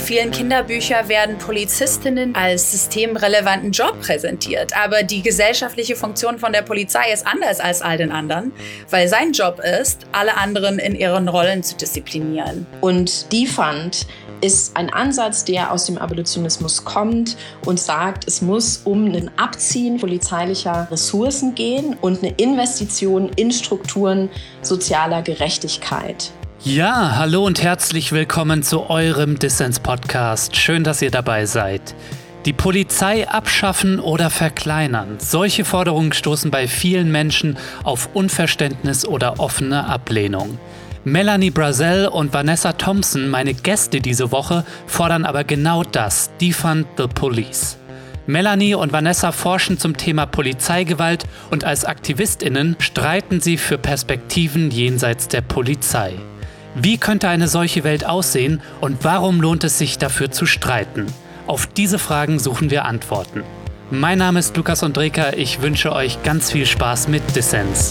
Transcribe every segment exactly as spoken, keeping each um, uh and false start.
vielen Kinderbüchern werden Polizistinnen als systemrelevanten Job präsentiert. Aber die gesellschaftliche Funktion von der Polizei ist anders als all den anderen, weil sein Job ist, alle anderen in ihren Rollen zu disziplinieren. Und Defund ist ein Ansatz, der aus dem Abolitionismus kommt und sagt, es muss um ein Abziehen polizeilicher Ressourcen gehen und eine Investition in Strukturen sozialer Gerechtigkeit. Ja, hallo und herzlich willkommen zu eurem Dissens-Podcast. Schön, dass ihr dabei seid. Die Polizei abschaffen oder verkleinern. Solche Forderungen stoßen bei vielen Menschen auf Unverständnis oder offene Ablehnung. Melanie Brazel und Vanessa Thompson, meine Gäste diese Woche, fordern aber genau das: Defund the Police. Melanie und Vanessa forschen zum Thema Polizeigewalt und als AktivistInnen streiten sie für Perspektiven jenseits der Polizei. Wie könnte eine solche Welt aussehen und warum lohnt es sich dafür zu streiten? Auf diese Fragen suchen wir Antworten. Mein Name ist Lukas Ondreka, ich wünsche euch ganz viel Spaß mit Dissens.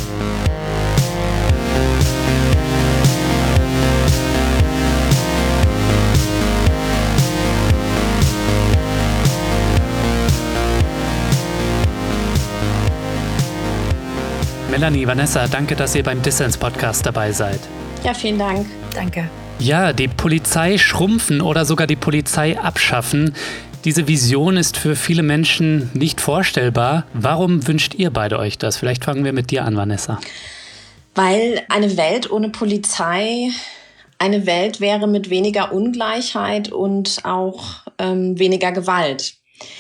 Melanie, Vanessa, danke, dass ihr beim Dissens-Podcast dabei seid. Ja, vielen Dank. Danke. Ja, die Polizei schrumpfen oder sogar die Polizei abschaffen. Diese Vision ist für viele Menschen nicht vorstellbar. Warum wünscht ihr beide euch das? Vielleicht fangen wir mit dir an, Vanessa. Weil eine Welt ohne Polizei eine Welt wäre mit weniger Ungleichheit und auch ähm, weniger Gewalt.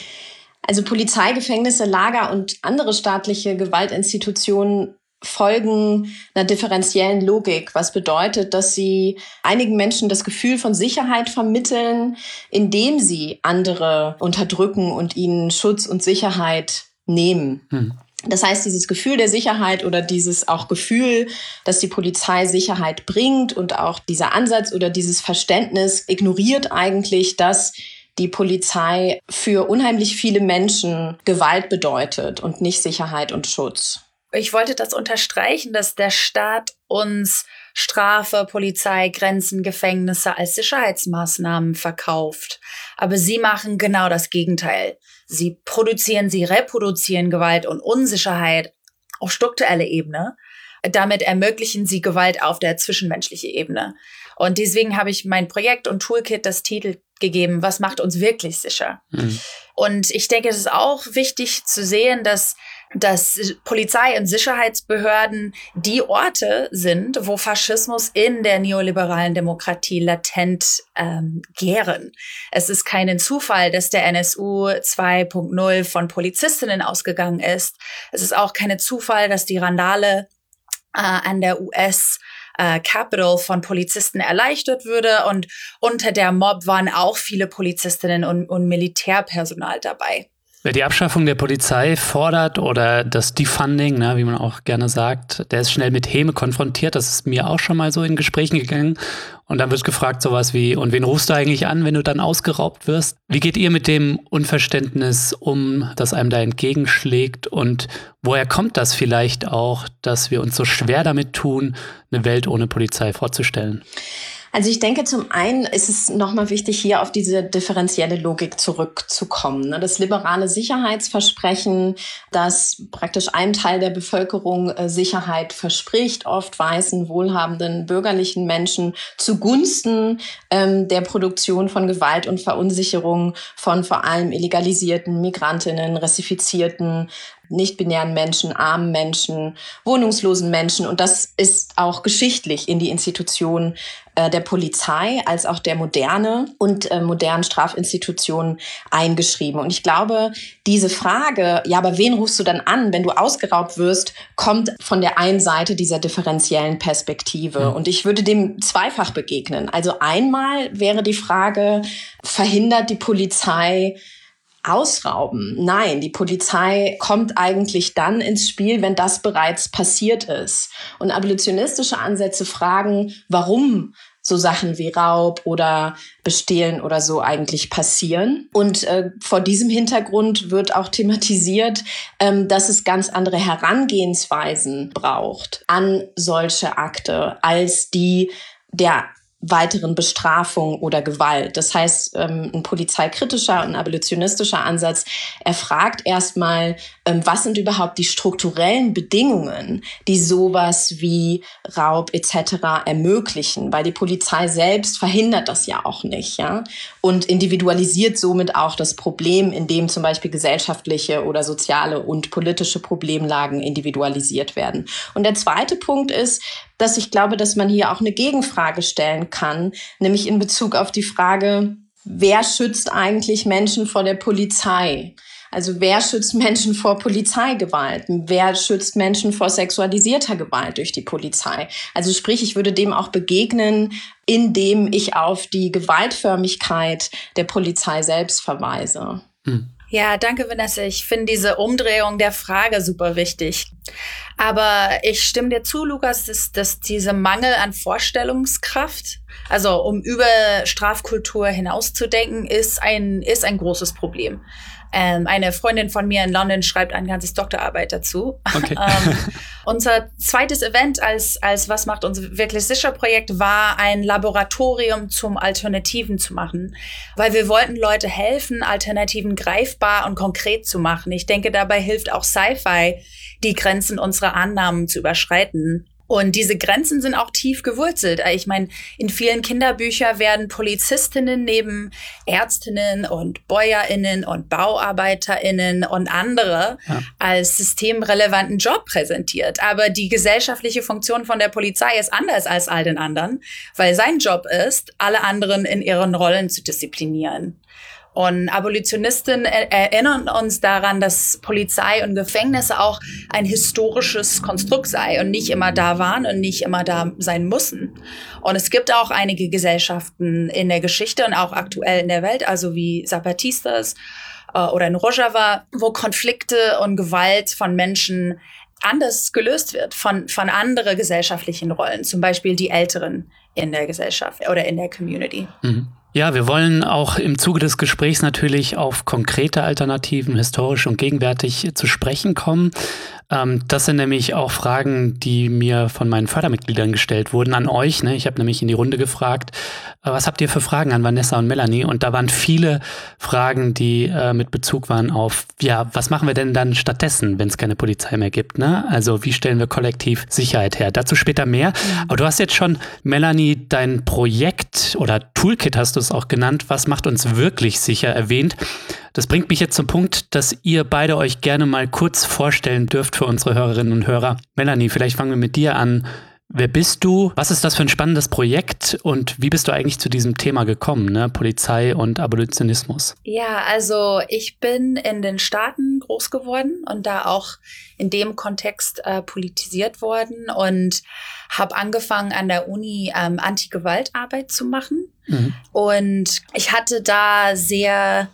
Also Polizei, Gefängnisse, Lager und andere staatliche Gewaltinstitutionen folgen einer differenziellen Logik, was bedeutet, dass sie einigen Menschen das Gefühl von Sicherheit vermitteln, indem sie andere unterdrücken und ihnen Schutz und Sicherheit nehmen. Hm. Das heißt, dieses Gefühl der Sicherheit oder dieses auch Gefühl, dass die Polizei Sicherheit bringt und auch dieser Ansatz oder dieses Verständnis ignoriert eigentlich, dass die Polizei für unheimlich viele Menschen Gewalt bedeutet und nicht Sicherheit und Schutz. Ich wollte das unterstreichen, dass der Staat uns Strafe, Polizei, Grenzen, Gefängnisse als Sicherheitsmaßnahmen verkauft. Aber sie machen genau das Gegenteil. Sie produzieren, sie reproduzieren Gewalt und Unsicherheit auf struktureller Ebene. Damit ermöglichen sie Gewalt auf der zwischenmenschlichen Ebene. Und deswegen habe ich mein Projekt und Toolkit das Titel gegeben: Was macht uns wirklich sicher? Mhm. Und ich denke, es ist auch wichtig zu sehen, dass dass Polizei und Sicherheitsbehörden die Orte sind, wo Faschismus in der neoliberalen Demokratie latent ähm, gären. Es ist kein Zufall, dass der N S U zwei Punkt null von Polizistinnen ausgegangen ist. Es ist auch kein Zufall, dass die Randale äh, an der U S äh, Capitol von Polizisten erleichtert würde. Und unter der Mob waren auch viele Polizistinnen und, und Militärpersonal dabei. Wer die Abschaffung der Polizei fordert oder das Defunding, ne, wie man auch gerne sagt, der ist schnell mit Häme konfrontiert. Das ist mir auch schon mal so in Gesprächen gegangen. Und dann wird gefragt sowas wie: Und wen rufst du eigentlich an, wenn du dann ausgeraubt wirst? Wie geht ihr mit dem Unverständnis um, das einem da entgegenschlägt? Und woher kommt das vielleicht auch, dass wir uns so schwer damit tun, eine Welt ohne Polizei vorzustellen? Also ich denke, zum einen ist es nochmal wichtig, hier auf diese differenzielle Logik zurückzukommen. Das liberale Sicherheitsversprechen, das praktisch einem Teil der Bevölkerung Sicherheit verspricht, oft weißen, wohlhabenden, bürgerlichen Menschen, zugunsten ähm, der Produktion von Gewalt und Verunsicherung von vor allem illegalisierten Migrantinnen, rassifizierten, nicht-binären Menschen, armen Menschen, wohnungslosen Menschen. Und das ist auch geschichtlich in die Institution äh, der Polizei als auch der Moderne und äh, modernen Strafinstitutionen eingeschrieben. Und ich glaube, diese Frage, ja, aber wen rufst du dann an, wenn du ausgeraubt wirst, kommt von der einen Seite dieser differenziellen Perspektive. Mhm. Und ich würde dem zweifach begegnen. Also einmal wäre die Frage: Verhindert die Polizei Ausrauben? Nein, die Polizei kommt eigentlich dann ins Spiel, wenn das bereits passiert ist. Und abolitionistische Ansätze fragen, warum so Sachen wie Raub oder Bestehlen oder so eigentlich passieren. Und äh, vor diesem Hintergrund wird auch thematisiert, ähm, dass es ganz andere Herangehensweisen braucht an solche Akte als die der weiteren Bestrafung oder Gewalt. Das heißt, ein polizeikritischer und abolitionistischer Ansatz, er fragt erstmal, was sind überhaupt die strukturellen Bedingungen, die sowas wie Raub et cetera ermöglichen, weil die Polizei selbst verhindert das ja auch nicht, ja, und individualisiert somit auch das Problem, indem zum Beispiel gesellschaftliche oder soziale und politische Problemlagen individualisiert werden. Und der zweite Punkt ist, dass ich glaube, dass man hier auch eine Gegenfrage stellen kann, nämlich in Bezug auf die Frage, wer schützt eigentlich Menschen vor der Polizei? Also wer schützt Menschen vor Polizeigewalt? Wer schützt Menschen vor sexualisierter Gewalt durch die Polizei? Also sprich, ich würde dem auch begegnen, indem ich auf die Gewaltförmigkeit der Polizei selbst verweise. Hm. Ja, danke, Vanessa. Ich finde diese Umdrehung der Frage super wichtig. Aber ich stimme dir zu, Lukas, dass, dass diese Mangel an Vorstellungskraft, also um über Strafkultur hinauszudenken, ist ein, ist ein großes Problem. Ähm, eine Freundin von mir in London schreibt ein ganzes Doktorarbeit dazu. Okay. ähm, unser zweites Event als, als Was macht uns wirklich sicher Projekt war ein Laboratorium zum Alternativen zu machen, weil wir wollten Leute helfen, Alternativen greifbar und konkret zu machen. Ich denke, dabei hilft auch Sci-Fi, die Grenzen unserer Annahmen zu überschreiten. Und diese Grenzen sind auch tief gewurzelt. Ich meine, in vielen Kinderbüchern werden Polizistinnen neben Ärztinnen und BäuerInnen und BauarbeiterInnen und andere ja. als systemrelevanten Job präsentiert. Aber die gesellschaftliche Funktion von der Polizei ist anders als all den anderen, weil sein Job ist, alle anderen in ihren Rollen zu disziplinieren. Und Abolitionisten erinnern uns daran, dass Polizei und Gefängnisse auch ein historisches Konstrukt sei und nicht immer da waren und nicht immer da sein müssen. Und es gibt auch einige Gesellschaften in der Geschichte und auch aktuell in der Welt, also wie Zapatistas äh, oder in Rojava, wo Konflikte und Gewalt von Menschen anders gelöst wird, von, von anderen gesellschaftlichen Rollen, zum Beispiel die Älteren in der Gesellschaft oder in der Community. Mhm. Ja, wir wollen auch im Zuge des Gesprächs natürlich auf konkrete Alternativen, historisch und gegenwärtig zu sprechen kommen. Ähm, das sind nämlich auch Fragen, die mir von meinen Fördermitgliedern gestellt wurden an euch. Ne? Ich habe nämlich in die Runde gefragt, äh, was habt ihr für Fragen an Vanessa und Melanie? Und da waren viele Fragen, die äh, mit Bezug waren auf, ja, was machen wir denn dann stattdessen, wenn es keine Polizei mehr gibt? Ne? Also wie stellen wir kollektiv Sicherheit her? Dazu später mehr. Mhm. Aber du hast jetzt schon, Melanie, dein Projekt oder Toolkit hast du es auch genannt, was macht uns wirklich sicher, erwähnt. Das bringt mich jetzt zum Punkt, dass ihr beide euch gerne mal kurz vorstellen dürft für unsere Hörerinnen und Hörer. Melanie, vielleicht fangen wir mit dir an. Wer bist du? Was ist das für ein spannendes Projekt? Und wie bist du eigentlich zu diesem Thema gekommen, ne? Polizei und Abolitionismus? Ja, also ich bin in den Staaten groß geworden und da auch in dem Kontext äh, politisiert worden und habe angefangen an der Uni ähm, Anti-Gewalt-Arbeit zu machen. Mhm. Und ich hatte da sehr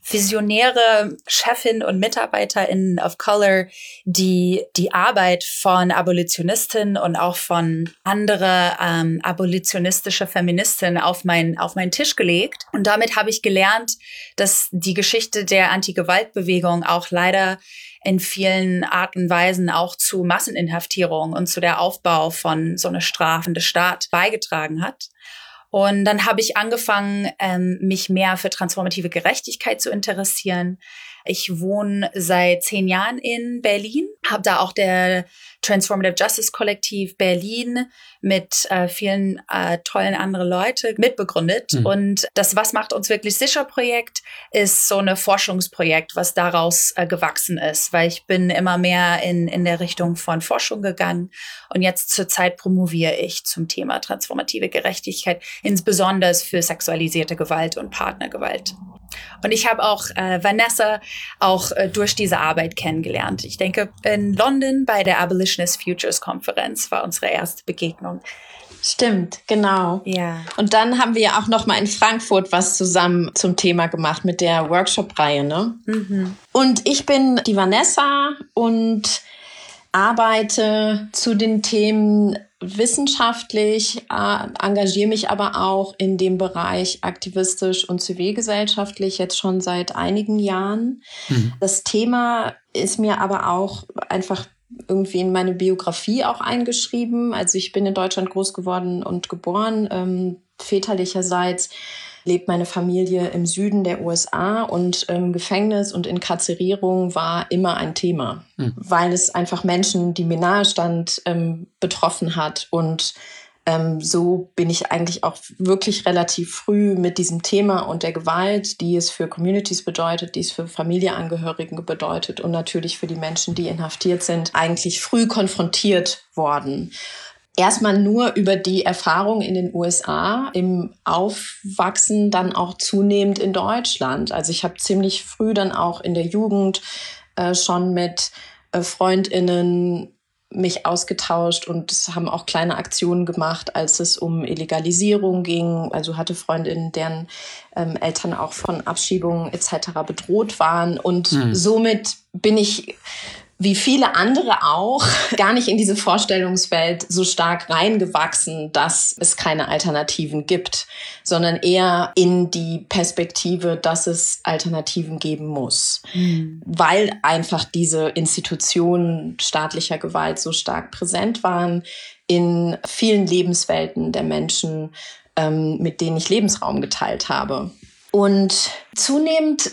visionäre Chefin und MitarbeiterInnen of Color, die die Arbeit von Abolitionistinnen und auch von andere ähm, abolitionistische Feministinnen auf mein auf meinen Tisch gelegt. Und damit habe ich gelernt, dass die Geschichte der Anti-Gewalt-Bewegung auch leider in vielen Art und Weisen auch zu Masseninhaftierung und zu der Aufbau von so einer strafenden Staat beigetragen hat. Und dann habe ich angefangen, ähm, mich mehr für transformative Gerechtigkeit zu interessieren. Ich wohne seit zehn Jahren in Berlin, habe da auch der Transformative Justice Kollektiv Berlin mit äh, vielen äh, tollen anderen Leuten mitbegründet. Mhm. Und das Was macht uns wirklich sicher Projekt ist so ein Forschungsprojekt, was daraus äh, gewachsen ist, weil ich bin immer mehr in, in der Richtung von Forschung gegangen. Und jetzt zurzeit promoviere ich zum Thema transformative Gerechtigkeit, insbesondere für sexualisierte Gewalt und Partnergewalt. Und ich habe auch äh, Vanessa auch äh, durch diese Arbeit kennengelernt. Ich denke, in London bei der Abolitionist Futures Konferenz war unsere erste Begegnung. Stimmt, genau. Ja. Und dann haben wir ja auch noch mal in Frankfurt was zusammen zum Thema gemacht mit der Workshop-Reihe, ne? Mhm. Und ich bin die Vanessa und arbeite zu den Themen wissenschaftlich, äh, engagiere mich aber auch in dem Bereich aktivistisch und zivilgesellschaftlich jetzt schon seit einigen Jahren. Mhm. Das Thema ist mir aber auch einfach irgendwie in meine Biografie auch eingeschrieben. Also ich bin in Deutschland groß geworden und geboren. Ähm, väterlicherseits lebt meine Familie im Süden der U S A und ähm, Gefängnis und Inkarzierung war immer ein Thema, mhm. weil es einfach Menschen, die mir nahe stand, ähm, betroffen hat. Und ähm, so bin ich eigentlich auch wirklich relativ früh mit diesem Thema und der Gewalt, die es für Communities bedeutet, die es für Familienangehörigen bedeutet und natürlich für die Menschen, die inhaftiert sind, eigentlich früh konfrontiert worden. Erstmal nur über die Erfahrung in den U S A, im Aufwachsen dann auch zunehmend in Deutschland. Also ich habe ziemlich früh dann auch in der Jugend äh, schon mit äh, FreundInnen mich ausgetauscht und haben auch kleine Aktionen gemacht, als es um Illegalisierung ging. Also hatte Freundinnen, deren ähm, Eltern auch von Abschiebungen et cetera bedroht waren. Und mhm. somit bin ich, wie viele andere auch, gar nicht in diese Vorstellungswelt so stark reingewachsen, dass es keine Alternativen gibt, sondern eher in die Perspektive, dass es Alternativen geben muss, mhm. weil einfach diese Institutionen staatlicher Gewalt so stark präsent waren in vielen Lebenswelten der Menschen, ähm, mit denen ich Lebensraum geteilt habe. Und zunehmend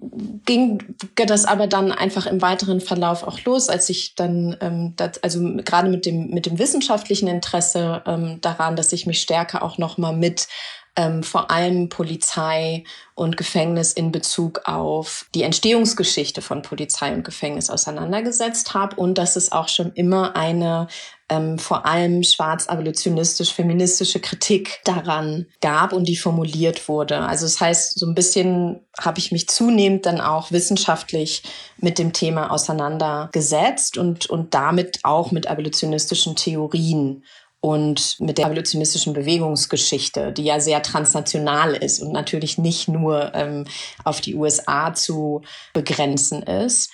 ging das aber dann einfach im weiteren Verlauf auch los, als ich dann, ähm, das, also gerade mit dem mit dem wissenschaftlichen Interesse ähm, daran, dass ich mich stärker auch nochmal mit ähm, vor allem Polizei und Gefängnis in Bezug auf die Entstehungsgeschichte von Polizei und Gefängnis auseinandergesetzt habe und dass es auch schon immer eine ähm, vor allem schwarz-abolitionistisch-feministische Kritik daran gab und die formuliert wurde. Also das heißt, so ein bisschen habe ich mich zunehmend dann auch wissenschaftlich mit dem Thema auseinandergesetzt und, und damit auch mit abolitionistischen Theorien und mit der abolitionistischen Bewegungsgeschichte, die ja sehr transnational ist und natürlich nicht nur ähm, auf die U S A zu begrenzen ist.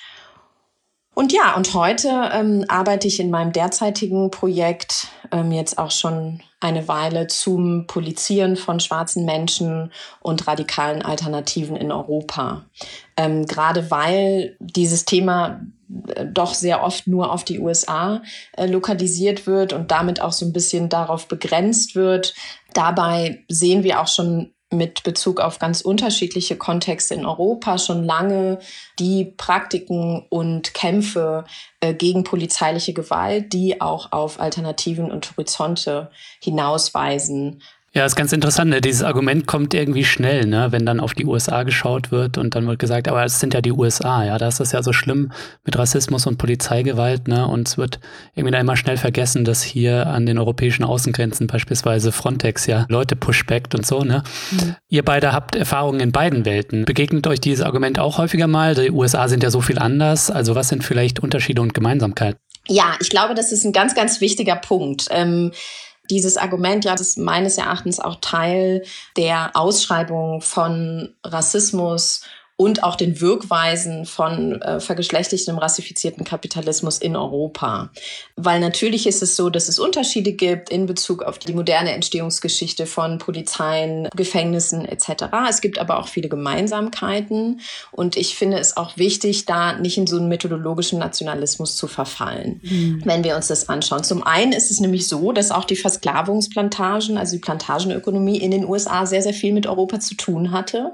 Und ja, und heute ähm, arbeite ich in meinem derzeitigen Projekt ähm, jetzt auch schon eine Weile zum Polizieren von schwarzen Menschen und radikalen Alternativen in Europa. Ähm, gerade weil dieses Thema äh, doch sehr oft nur auf die U S A äh, lokalisiert wird und damit auch so ein bisschen darauf begrenzt wird. Dabei sehen wir auch schon mit Bezug auf ganz unterschiedliche Kontexte in Europa schon lange die Praktiken und Kämpfe äh, gegen polizeiliche Gewalt, die auch auf Alternativen und Horizonte hinausweisen. Ja, ist ganz interessant, ne? Dieses Argument kommt irgendwie schnell, ne? Wenn dann auf die U S A geschaut wird und dann wird gesagt, aber es sind ja die U S A, ja, da ist das ja so schlimm mit Rassismus und Polizeigewalt, ne? Und es wird irgendwie dann immer schnell vergessen, dass hier an den europäischen Außengrenzen beispielsweise Frontex ja Leute pushbackt und so, ne? Mhm. Ihr beide habt Erfahrungen in beiden Welten. Begegnet euch dieses Argument auch häufiger mal? Die U S A sind ja so viel anders, also was sind vielleicht Unterschiede und Gemeinsamkeiten? Ja, ich glaube, das ist ein ganz, ganz wichtiger Punkt. Ähm, Dieses Argument, ja, das ist meines Erachtens auch Teil der Ausschreibung von Rassismus und auch den Wirkweisen von äh, vergeschlechtlichtem, rassifizierten Kapitalismus in Europa. Weil natürlich ist es so, dass es Unterschiede gibt in Bezug auf die moderne Entstehungsgeschichte von Polizeien, Gefängnissen et cetera. Es gibt aber auch viele Gemeinsamkeiten. Und ich finde es auch wichtig, da nicht in so einen methodologischen Nationalismus zu verfallen, mhm. wenn wir uns das anschauen. Zum einen ist es nämlich so, dass auch die Versklavungsplantagen, also die Plantagenökonomie in den U S A sehr, sehr viel mit Europa zu tun hatte.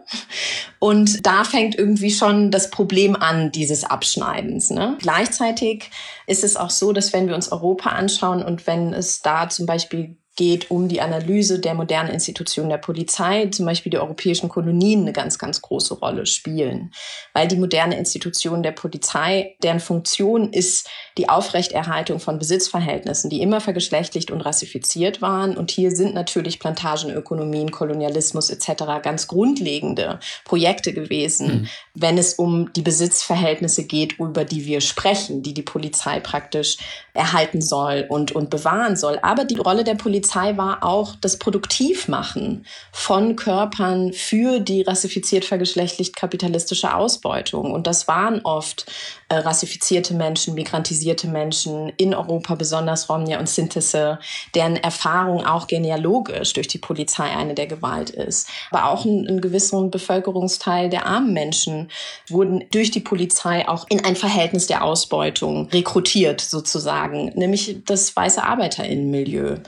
Und da fängt irgendwie schon das Problem an, dieses Abschneidens, ne? Gleichzeitig ist es auch so, dass wenn wir uns Europa anschauen und wenn es da zum Beispiel geht um die Analyse der modernen Institutionen der Polizei, zum Beispiel die europäischen Kolonien eine ganz, ganz große Rolle spielen. Weil die moderne Institution der Polizei, deren Funktion ist die Aufrechterhaltung von Besitzverhältnissen, die immer vergeschlechtlicht und rassifiziert waren. Und hier sind natürlich Plantagenökonomien, Kolonialismus et cetera ganz grundlegende Projekte gewesen, mhm. wenn es um die Besitzverhältnisse geht, über die wir sprechen, die die Polizei praktisch erhalten soll und, und bewahren soll. Aber die Rolle der Polizei Polizei war auch das Produktivmachen von Körpern für die rassifiziert vergeschlechtlicht kapitalistische Ausbeutung. Und das waren oft äh, rassifizierte Menschen, migrantisierte Menschen in Europa, besonders Romnia und Sintese, deren Erfahrung auch genealogisch durch die Polizei eine der Gewalt ist. Aber auch ein, ein gewisser Bevölkerungsteil der armen Menschen wurden durch die Polizei auch in ein Verhältnis der Ausbeutung rekrutiert sozusagen, nämlich das weiße ArbeiterInnenmilieu.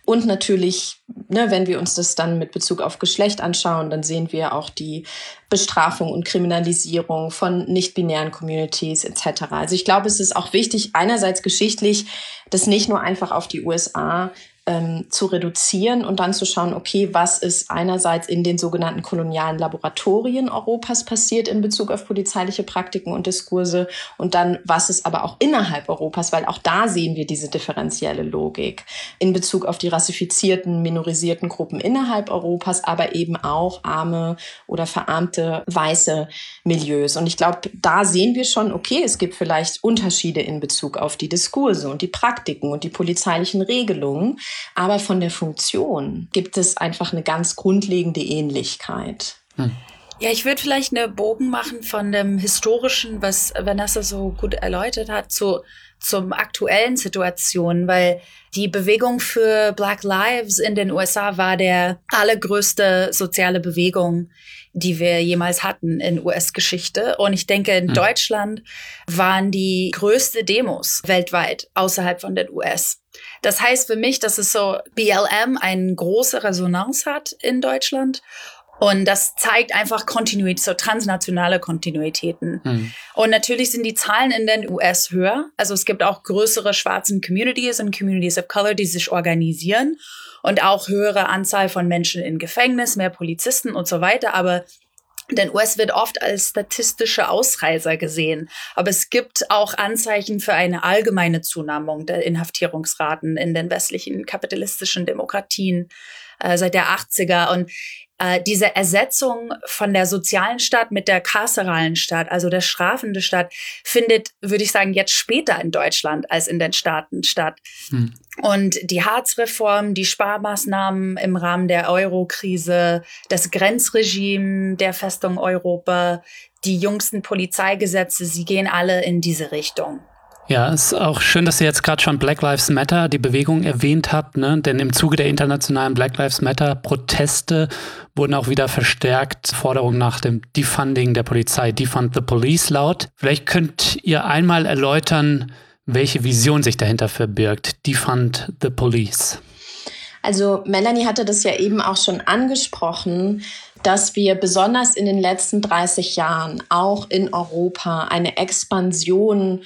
Und natürlich, ne, wenn wir uns das dann mit Bezug auf Geschlecht anschauen, dann sehen wir auch die Bestrafung und Kriminalisierung von nicht-binären Communities et cetera. Also ich glaube, es ist auch wichtig, einerseits geschichtlich, das nicht nur einfach auf die U S A ähm, zu reduzieren und dann zu schauen, okay, was ist einerseits in den sogenannten kolonialen Laboratorien Europas passiert in Bezug auf polizeiliche Praktiken und Diskurse und dann, was ist aber auch innerhalb Europas, weil auch da sehen wir diese differenzielle Logik in Bezug auf die rassifizierten, minorisierten Gruppen innerhalb Europas, aber eben auch arme oder verarmte weiße Milieus. Und ich glaube, da sehen wir schon, okay, es gibt vielleicht Unterschiede in Bezug auf die Diskurse und die Praktiken und die polizeilichen Regelungen. Aber von der Funktion gibt es einfach eine ganz grundlegende Ähnlichkeit. Hm. Ja, ich würde vielleicht eine Bogen machen von dem Historischen, was Vanessa so gut erläutert hat, zu zum aktuellen Situation, weil die Bewegung für Black Lives in den U S A war der allergrößte soziale Bewegung, die wir jemals hatten in U S-Geschichte. Und ich denke, in mhm. Deutschland waren die größte Demos weltweit außerhalb von den U S. Das heißt für mich, dass es so B L M eine große Resonanz hat in Deutschland. Und das zeigt einfach Kontinuität, so transnationale Kontinuitäten. Mhm. Und natürlich sind die Zahlen in den U S höher. Also es gibt auch größere schwarzen Communities und Communities of Color, die sich organisieren. Und auch höhere Anzahl von Menschen in Gefängnis, mehr Polizisten und so weiter. Aber den U S wird oft als statistische Ausreißer gesehen. Aber es gibt auch Anzeichen für eine allgemeine Zunahme der Inhaftierungsraten in den westlichen kapitalistischen Demokratien äh, seit der achtziger. Und äh, diese Ersetzung von der sozialen Staat mit der karceralen Staat, also der strafende Staat, findet, würde ich sagen, jetzt später in Deutschland als in den Staaten statt. Hm. Und die Hartz-Reform, die Sparmaßnahmen im Rahmen der Euro-Krise, das Grenzregime der Festung Europa, die jüngsten Polizeigesetze, sie gehen alle in diese Richtung. Ja, ist auch schön, dass ihr jetzt gerade schon Black Lives Matter, die Bewegung, erwähnt habt, ne? Denn im Zuge der internationalen Black Lives Matter Proteste wurden auch wieder verstärkt Forderungen nach dem Defunding der Polizei, Defund the Police laut. Vielleicht könnt ihr einmal erläutern, welche Vision sich dahinter verbirgt. Defund the Police. Also Melanie hatte das ja eben auch schon angesprochen, dass wir besonders in den letzten dreißig Jahren auch in Europa eine Expansion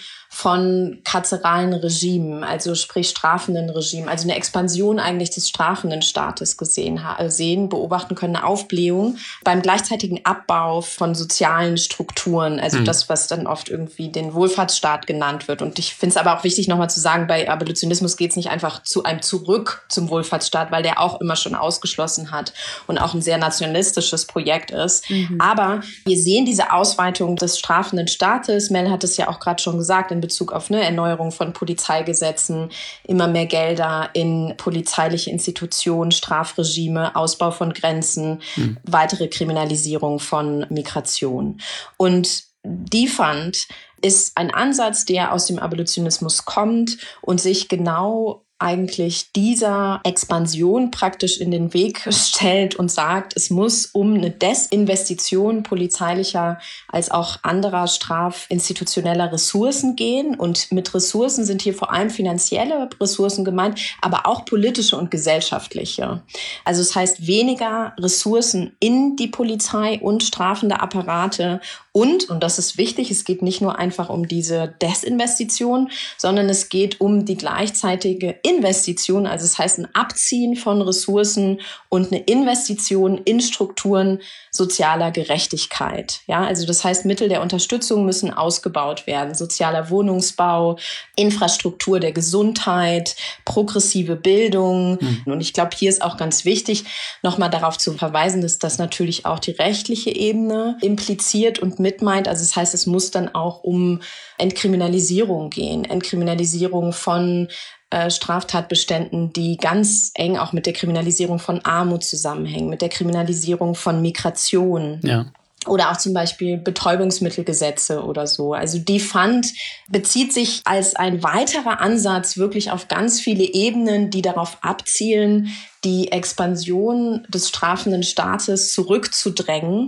von karzeralen Regimen, also sprich strafenden Regimen, also eine Expansion eigentlich des strafenden Staates gesehen sehen, beobachten können, eine Aufblähung beim gleichzeitigen Abbau von sozialen Strukturen, also mhm. das, was dann oft irgendwie den Wohlfahrtsstaat genannt wird. Und ich finde es aber auch wichtig, nochmal zu sagen, bei Abolitionismus geht es nicht einfach zu einem Zurück zum Wohlfahrtsstaat, weil der auch immer schon ausgeschlossen hat und auch ein sehr nationalistisches Projekt ist. Mhm. Aber wir sehen diese Ausweitung des strafenden Staates. Mel hat es ja auch gerade schon gesagt, in Bezug auf eine Erneuerung von Polizeigesetzen, immer mehr Gelder in polizeiliche Institutionen, Strafregime, Ausbau von Grenzen, mhm. weitere Kriminalisierung von Migration. Und Defund ist ein Ansatz, der aus dem Abolitionismus kommt und sich genau eigentlich dieser Expansion praktisch in den Weg stellt und sagt, es muss um eine Desinvestition polizeilicher als auch anderer strafinstitutioneller Ressourcen gehen. Und mit Ressourcen sind hier vor allem finanzielle Ressourcen gemeint, aber auch politische und gesellschaftliche. Also es heißt weniger Ressourcen in die Polizei und strafende Apparate. Und, und das ist wichtig, es geht nicht nur einfach um diese Desinvestition, sondern es geht um die gleichzeitige Investition, also es heißt ein Abziehen von Ressourcen und eine Investition in Strukturen sozialer Gerechtigkeit. Ja, also das heißt, Mittel der Unterstützung müssen ausgebaut werden. Sozialer Wohnungsbau, Infrastruktur der Gesundheit, progressive Bildung. Mhm. Und ich glaube, hier ist auch ganz wichtig, nochmal darauf zu verweisen, dass das natürlich auch die rechtliche Ebene impliziert und mitmeint. Also das heißt, es muss dann auch um Entkriminalisierung gehen. Entkriminalisierung von äh, Straftatbeständen, die ganz eng auch mit der Kriminalisierung von Armut zusammenhängen, mit der Kriminalisierung von Migration. Ja. Oder auch zum Beispiel Betäubungsmittelgesetze oder so. Also Defund bezieht sich als ein weiterer Ansatz wirklich auf ganz viele Ebenen, die darauf abzielen, die Expansion des strafenden Staates zurückzudrängen,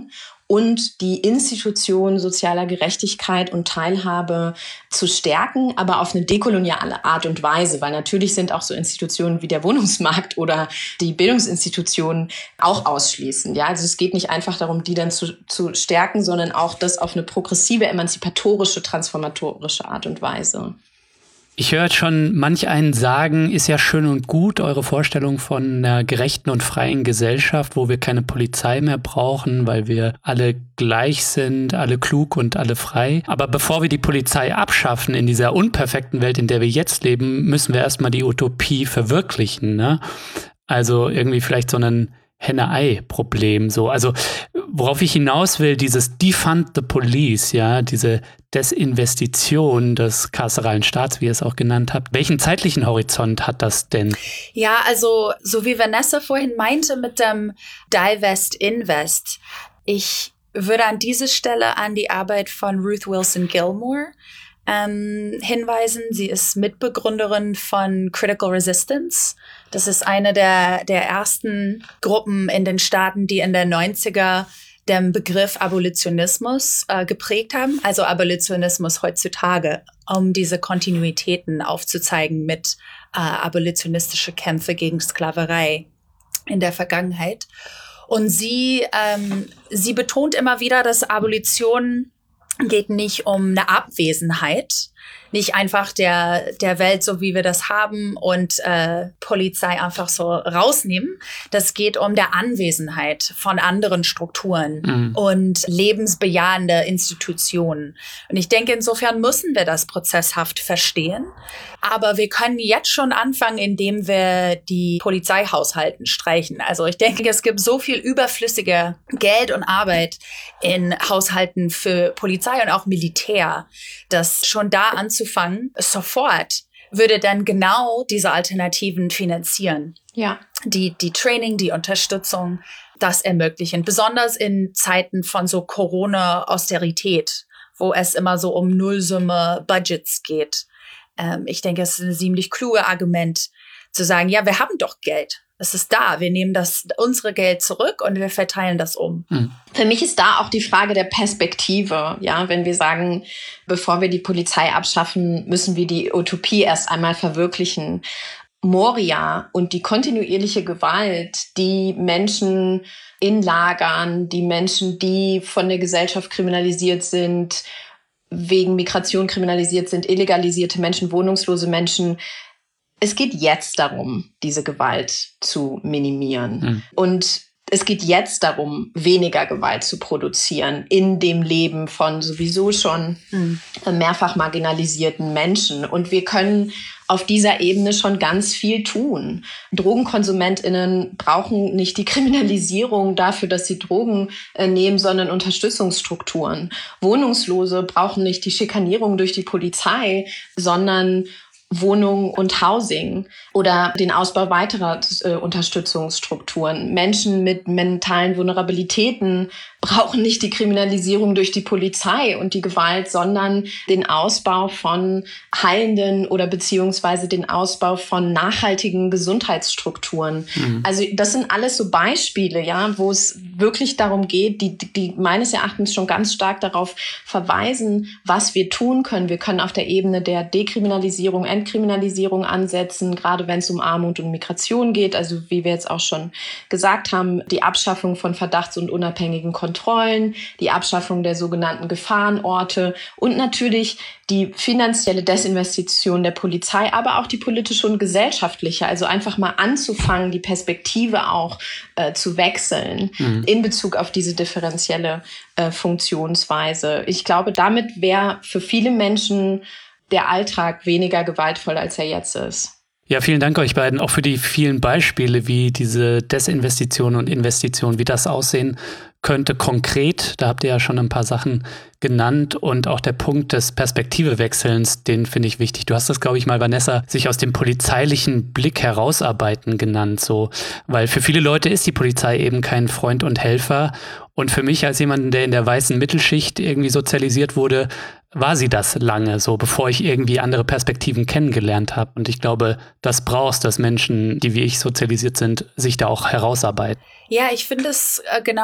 und die Institutionen sozialer Gerechtigkeit und Teilhabe zu stärken, aber auf eine dekoloniale Art und Weise, weil natürlich sind auch so Institutionen wie der Wohnungsmarkt oder die Bildungsinstitutionen auch ausschließend. Ja, also es geht nicht einfach darum, die dann zu, zu stärken, sondern auch das auf eine progressive, emanzipatorische, transformatorische Art und Weise. Ich höre jetzt schon manch einen sagen, ist ja schön und gut, eure Vorstellung von einer gerechten und freien Gesellschaft, wo wir keine Polizei mehr brauchen, weil wir alle gleich sind, alle klug und alle frei. Aber bevor wir die Polizei abschaffen in dieser unperfekten Welt, in der wir jetzt leben, müssen wir erstmal die Utopie verwirklichen, ne? Also irgendwie vielleicht so ein Henne-Ei-Problem, so. Also, worauf ich hinaus will, dieses Defund the Police, ja, diese Desinvestition des karceralen Staats, wie ihr es auch genannt habt. Welchen zeitlichen Horizont hat das denn? Ja, also, so wie Vanessa vorhin meinte mit dem Divest Invest, ich würde an dieser Stelle an die Arbeit von Ruth Wilson Gilmore Ähm, hinweisen. Sie ist Mitbegründerin von Critical Resistance. Das ist eine der, der ersten Gruppen in den Staaten, die in den neunziger den Begriff Abolitionismus äh, geprägt haben. Also Abolitionismus heutzutage, um diese Kontinuitäten aufzuzeigen mit äh, abolitionistische Kämpfe gegen Sklaverei in der Vergangenheit. Und sie, ähm, sie betont immer wieder, dass Abolition geht nicht um eine Abwesenheit, nicht einfach der der Welt, so wie wir das haben, und äh, Polizei einfach so rausnehmen. Das geht um der Anwesenheit von anderen Strukturen mhm. und lebensbejahende Institutionen. Und ich denke, insofern müssen wir das prozesshaft verstehen. Aber wir können jetzt schon anfangen, indem wir die Polizeihaushalten streichen. Also ich denke, es gibt so viel überflüssige Geld und Arbeit in Haushalten für Polizei und auch Militär, dass schon da anzufangen, sofort würde dann genau diese Alternativen finanzieren. Ja. Die, die Training, die Unterstützung, das ermöglichen. Besonders in Zeiten von so Corona-Austerität, wo es immer so um Nullsumme-Budgets geht. Ähm, ich denke, es ist ein ziemlich kluges Argument, zu sagen, ja, wir haben doch Geld. Es ist da. Wir nehmen das, unsere Geld zurück und wir verteilen das um. Hm. Für mich ist da auch die Frage der Perspektive. Ja, wenn wir sagen, bevor wir die Polizei abschaffen, müssen wir die Utopie erst einmal verwirklichen. Moria und die kontinuierliche Gewalt, die Menschen in Lagern, die Menschen, die von der Gesellschaft kriminalisiert sind, wegen Migration kriminalisiert sind, illegalisierte Menschen, wohnungslose Menschen. Es geht jetzt darum, diese Gewalt zu minimieren. Mhm. Und es geht jetzt darum, weniger Gewalt zu produzieren in dem Leben von sowieso schon mhm. mehrfach marginalisierten Menschen. Und wir können auf dieser Ebene schon ganz viel tun. DrogenkonsumentInnen brauchen nicht die Kriminalisierung dafür, dass sie Drogen äh, nehmen, sondern Unterstützungsstrukturen. Wohnungslose brauchen nicht die Schikanierung durch die Polizei, sondern Wohnung und Housing oder den Ausbau weiterer äh, Unterstützungsstrukturen. Menschen mit mentalen Vulnerabilitäten brauchen nicht die Kriminalisierung durch die Polizei und die Gewalt, sondern den Ausbau von heilenden oder beziehungsweise den Ausbau von nachhaltigen Gesundheitsstrukturen. Mhm. Also das sind alles so Beispiele, ja, wo es wirklich darum geht, die, die meines Erachtens schon ganz stark darauf verweisen, was wir tun können. Wir können auf der Ebene der Dekriminalisierung, Entkriminalisierung ansetzen, gerade wenn es um Armut und Migration geht. Also wie wir jetzt auch schon gesagt haben, die Abschaffung von Verdachts- und unabhängigen Kontrollen, die Abschaffung der sogenannten Gefahrenorte und natürlich die finanzielle Desinvestition der Polizei, aber auch die politische und gesellschaftliche. Also einfach mal anzufangen, die Perspektive auch äh, zu wechseln mhm. in Bezug auf diese differenzielle äh, Funktionsweise. Ich glaube, damit wäre für viele Menschen der Alltag weniger gewaltvoll, als er jetzt ist. Ja, vielen Dank euch beiden auch für die vielen Beispiele, wie diese Desinvestition und Investition, wie das aussehen könnte konkret. Da habt ihr ja schon ein paar Sachen genannt und auch der Punkt des Perspektivewechselns, den finde ich wichtig. Du hast das, glaube ich, mal, Vanessa, sich aus dem polizeilichen Blick herausarbeiten genannt, so, weil für viele Leute ist die Polizei eben kein Freund und Helfer. Und für mich als jemanden, der in der weißen Mittelschicht irgendwie sozialisiert wurde, war sie das lange, so bevor ich irgendwie andere Perspektiven kennengelernt habe. Und ich glaube, das brauchst, dass Menschen, die wie ich sozialisiert sind, sich da auch herausarbeiten. Ja, ich finde es äh, genau an der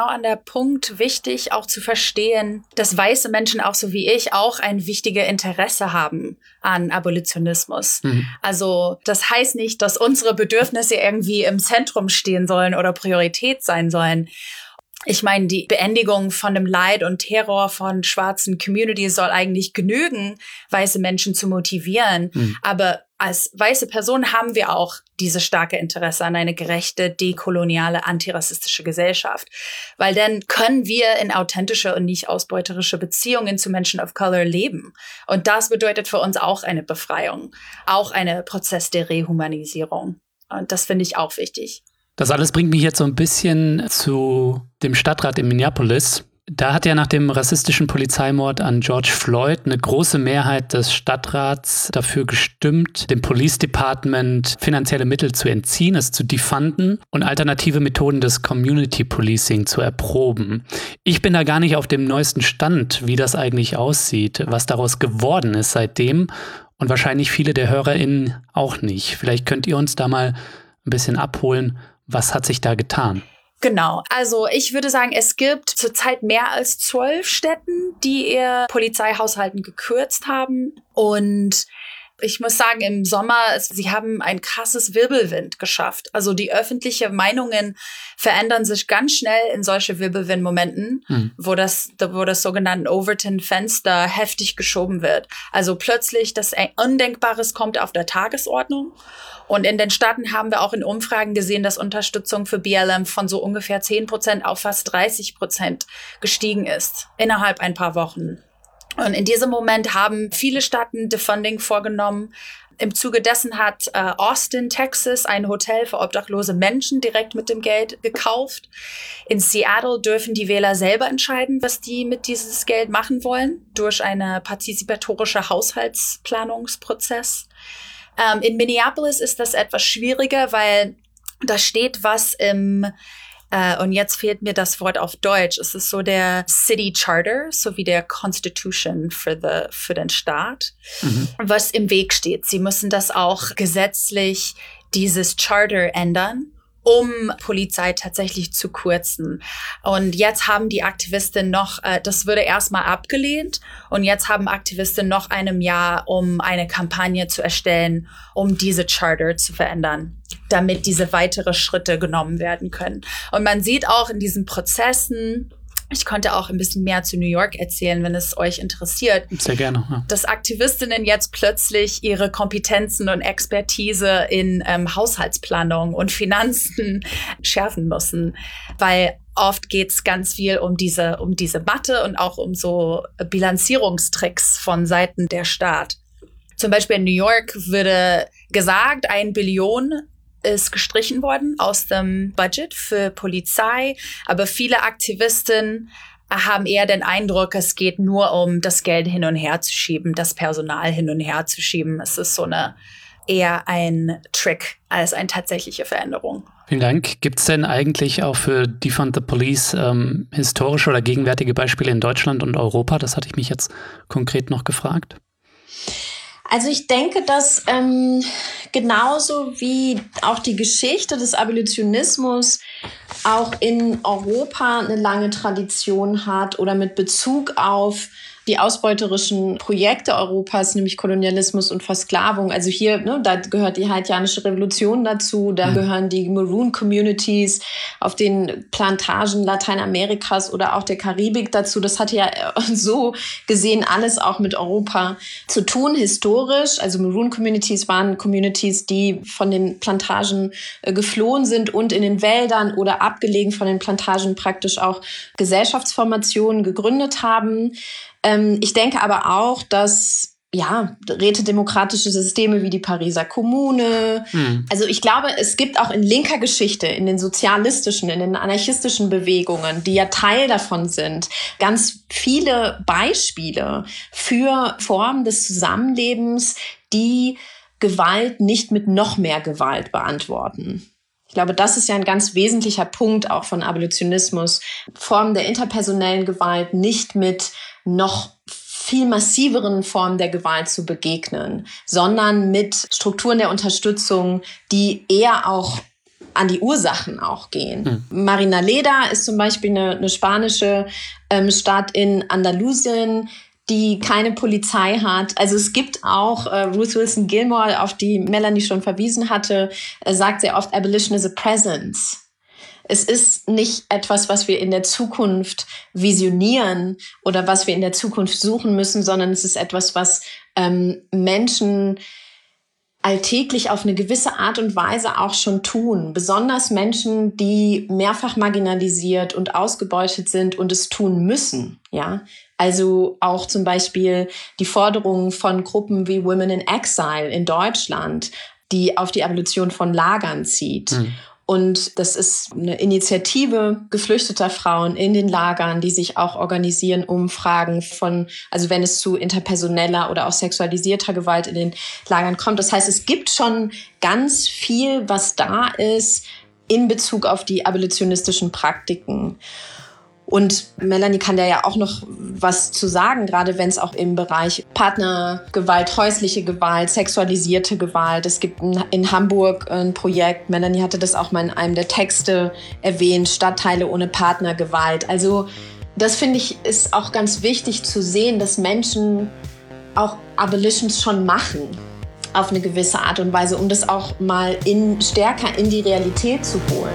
Punkt wichtig, auch zu verstehen, dass weiße Menschen auch so wie ich auch ein wichtiges Interesse haben an Abolitionismus. Mhm. Also das heißt nicht, dass unsere Bedürfnisse irgendwie im Zentrum stehen sollen oder Priorität sein sollen. Ich meine, die Beendigung von dem Leid und Terror von schwarzen Communities soll eigentlich genügen, weiße Menschen zu motivieren. Mhm. Aber als weiße Person haben wir auch dieses starke Interesse an eine gerechte, dekoloniale, antirassistische Gesellschaft. Weil dann können wir in authentische und nicht ausbeuterische Beziehungen zu Menschen of Color leben. Und das bedeutet für uns auch eine Befreiung, auch ein Prozess der Rehumanisierung. Und das finde ich auch wichtig. Das alles bringt mich jetzt so ein bisschen zu dem Stadtrat in Minneapolis. Da hat ja nach dem rassistischen Polizeimord an George Floyd eine große Mehrheit des Stadtrats dafür gestimmt, dem Police Department finanzielle Mittel zu entziehen, es zu defunden und alternative Methoden des Community Policing zu erproben. Ich bin da gar nicht auf dem neuesten Stand, wie das eigentlich aussieht, was daraus geworden ist seitdem und wahrscheinlich viele der HörerInnen auch nicht. Vielleicht könnt ihr uns da mal ein bisschen abholen. Was hat sich da getan? Genau, also ich würde sagen, es gibt zurzeit mehr als zwölf Städten, die ihr Polizeihaushalten gekürzt haben. Und ich muss sagen, im Sommer, sie haben ein krasses Wirbelwind geschafft. Also die öffentlichen Meinungen verändern sich ganz schnell in solche Wirbelwind-Momenten, hm. wo das, wo das sogenannte Overton-Fenster heftig geschoben wird. Also plötzlich das Undenkbares kommt auf der Tagesordnung. Und in den Staaten haben wir auch in Umfragen gesehen, dass Unterstützung für B L M von so ungefähr zehn Prozent auf fast dreißig Prozent gestiegen ist innerhalb ein paar Wochen. Und in diesem Moment haben viele Staaten Defunding vorgenommen. Im Zuge dessen hat äh, Austin, Texas, ein Hotel für obdachlose Menschen direkt mit dem Geld gekauft. In Seattle dürfen die Wähler selber entscheiden, was die mit dieses Geld machen wollen, durch einen partizipatorischen Haushaltsplanungsprozess. Ähm, in Minneapolis ist das etwas schwieriger, weil da steht was im Uh, und jetzt fehlt mir das Wort auf Deutsch. Es ist so der City Charter, so wie der Constitution für, the, für den Staat, mhm. was im Weg steht. Sie müssen das auch gesetzlich, dieses Charter ändern, um Polizei tatsächlich zu kürzen. Und jetzt haben die Aktivisten noch, äh, das wurde erstmal abgelehnt, und jetzt haben Aktivisten noch einem Jahr, um eine Kampagne zu erstellen, um diese Charter zu verändern, damit diese weitere Schritte genommen werden können. Und man sieht auch in diesen Prozessen, ich konnte auch ein bisschen mehr zu New York erzählen, wenn es euch interessiert. Sehr gerne. Ja. Dass Aktivistinnen jetzt plötzlich ihre Kompetenzen und Expertise in ähm, Haushaltsplanung und Finanzen schärfen müssen, weil oft geht's ganz viel um diese um diese Mathe und auch um so Bilanzierungstricks von Seiten der Staat. Zum Beispiel in New York würde gesagt, ein Billion ist gestrichen worden aus dem Budget für Polizei. Aber viele Aktivisten haben eher den Eindruck, es geht nur um das Geld hin und her zu schieben, das Personal hin und her zu schieben. Es ist so eine eher ein Trick als eine tatsächliche Veränderung. Vielen Dank. Gibt es denn eigentlich auch für Defund the Police ähm, historische oder gegenwärtige Beispiele in Deutschland und Europa? Das hatte ich mich jetzt konkret noch gefragt. Also ich denke, dass ähm, genauso wie auch die Geschichte des Abolitionismus auch in Europa eine lange Tradition hat oder mit Bezug auf die ausbeuterischen Projekte Europas, nämlich Kolonialismus und Versklavung. Also hier, ne, da gehört die haitianische Revolution dazu, da mhm. gehören die Maroon Communities auf den Plantagen Lateinamerikas oder auch der Karibik dazu. Das hatte ja so gesehen alles auch mit Europa zu tun, historisch. Also Maroon Communities waren Communities, die von den Plantagen äh, geflohen sind und in den Wäldern oder abgelegen von den Plantagen praktisch auch Gesellschaftsformationen gegründet haben. Ähm, ich denke aber auch, dass ja, rätedemokratische Systeme wie die Pariser Kommune. Hm. Also ich glaube, es gibt auch in linker Geschichte, in den sozialistischen, in den anarchistischen Bewegungen, die ja Teil davon sind, ganz viele Beispiele für Formen des Zusammenlebens, die Gewalt nicht mit noch mehr Gewalt beantworten. Ich glaube, das ist ja ein ganz wesentlicher Punkt auch von Abolitionismus. Formen der interpersonellen Gewalt nicht mit noch viel massiveren Formen der Gewalt zu begegnen, sondern mit Strukturen der Unterstützung, die eher auch an die Ursachen auch gehen. Mhm. Marina Leda ist zum Beispiel eine, eine spanische ähm, Stadt in Andalusien, die keine Polizei hat. Also es gibt auch, äh, Ruth Wilson Gilmore, auf die Melanie schon verwiesen hatte, äh, sagt sehr oft, Abolition is a presence. Es ist nicht etwas, was wir in der Zukunft visionieren oder was wir in der Zukunft suchen müssen, sondern es ist etwas, was ähm, Menschen alltäglich auf eine gewisse Art und Weise auch schon tun. Besonders Menschen, die mehrfach marginalisiert und ausgebeutet sind und es tun müssen. Ja, also auch zum Beispiel die Forderungen von Gruppen wie Women in Exile in Deutschland, die auf die Abolition von Lagern zieht. Mhm. Und das ist eine Initiative geflüchteter Frauen in den Lagern, die sich auch organisieren, um Fragen von, also wenn es zu interpersoneller oder auch sexualisierter Gewalt in den Lagern kommt. Das heißt, es gibt schon ganz viel, was da ist in Bezug auf die abolitionistischen Praktiken. Und Melanie kann da ja auch noch was zu sagen, gerade wenn es auch im Bereich Partnergewalt, häusliche Gewalt, sexualisierte Gewalt. Es gibt in Hamburg ein Projekt, Melanie hatte das auch mal in einem der Texte erwähnt, Stadtteile ohne Partnergewalt. Also das finde ich ist auch ganz wichtig zu sehen, dass Menschen auch Abolitions schon machen auf eine gewisse Art und Weise, um das auch mal in, stärker in die Realität zu holen.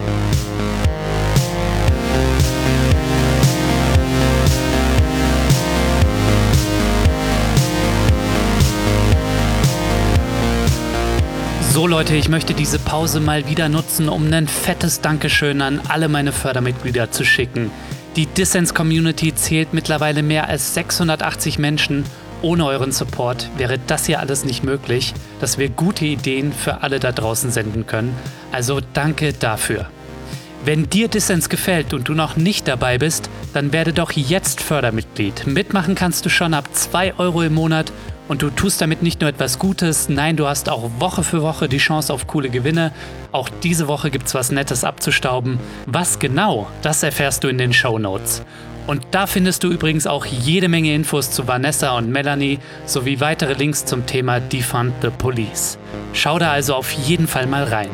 So Leute, ich möchte diese Pause mal wieder nutzen, um ein fettes Dankeschön an alle meine Fördermitglieder zu schicken. Die Dissens-Community zählt mittlerweile mehr als sechshundertachtzig Menschen. Ohne euren Support wäre das hier alles nicht möglich, dass wir gute Ideen für alle da draußen senden können. Also danke dafür. Wenn dir Dissens gefällt und du noch nicht dabei bist, dann werde doch jetzt Fördermitglied. Mitmachen kannst du schon ab zwei Euro im Monat. Und du tust damit nicht nur etwas Gutes, nein, du hast auch Woche für Woche die Chance auf coole Gewinne. Auch diese Woche gibt's was Nettes abzustauben. Was genau, das erfährst du in den Shownotes. Und da findest du übrigens auch jede Menge Infos zu Vanessa und Melanie sowie weitere Links zum Thema Defund the Police. Schau da also auf jeden Fall mal rein.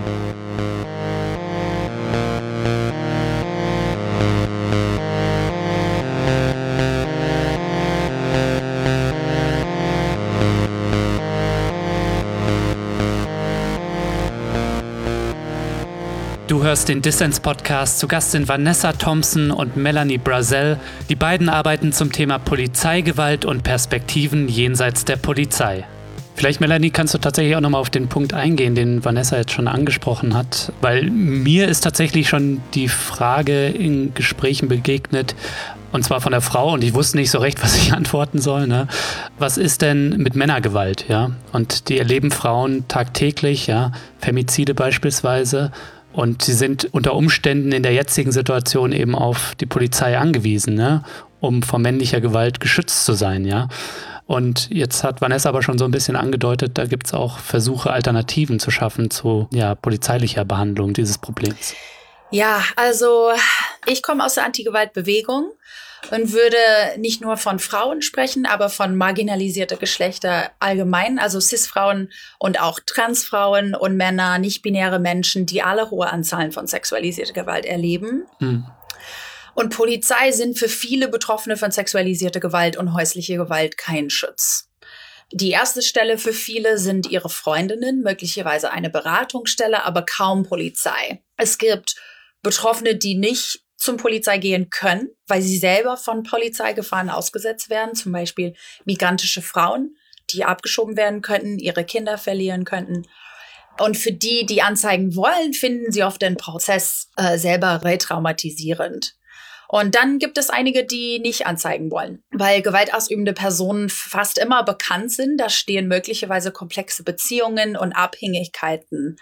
Du hörst den Dissens-Podcast. Zu Gast sind Vanessa Thompson und Melanie Brazel. Die beiden arbeiten zum Thema Polizeigewalt und Perspektiven jenseits der Polizei. Vielleicht, Melanie, kannst du tatsächlich auch nochmal auf den Punkt eingehen, den Vanessa jetzt schon angesprochen hat. Weil mir ist tatsächlich schon die Frage in Gesprächen begegnet, und zwar von der Frau, und ich wusste nicht so recht, was ich antworten soll. Ne? Was ist denn mit Männergewalt? Ja? Und die erleben Frauen tagtäglich, ja? Femizide beispielsweise. Und sie sind unter Umständen in der jetzigen Situation eben auf die Polizei angewiesen, ne? Um vor männlicher Gewalt geschützt zu sein, ja. Und jetzt hat Vanessa aber schon so ein bisschen angedeutet, da gibt es auch Versuche, Alternativen zu schaffen zu ja, polizeilicher Behandlung dieses Problems. Ja, also ich komme aus der Antigewaltbewegung und würde nicht nur von Frauen sprechen, aber von marginalisierte Geschlechter allgemein, also Cis-Frauen und auch Transfrauen und Männer, nicht-binäre Menschen, die alle hohe Anzahlen von sexualisierter Gewalt erleben. Mhm. Und Polizei sind für viele Betroffene von sexualisierter Gewalt und häuslicher Gewalt kein Schutz. Die erste Stelle für viele sind ihre Freundinnen, möglicherweise eine Beratungsstelle, aber kaum Polizei. Es gibt Betroffene, die nicht zum Polizei gehen können, weil sie selber von Polizeigefahren ausgesetzt werden, zum Beispiel migrantische Frauen, die abgeschoben werden könnten, ihre Kinder verlieren könnten. Und für die, die anzeigen wollen, finden sie oft den Prozess äh, selber retraumatisierend. Und dann gibt es einige, die nicht anzeigen wollen, weil gewaltausübende Personen fast immer bekannt sind. Da stehen möglicherweise komplexe Beziehungen und Abhängigkeiten.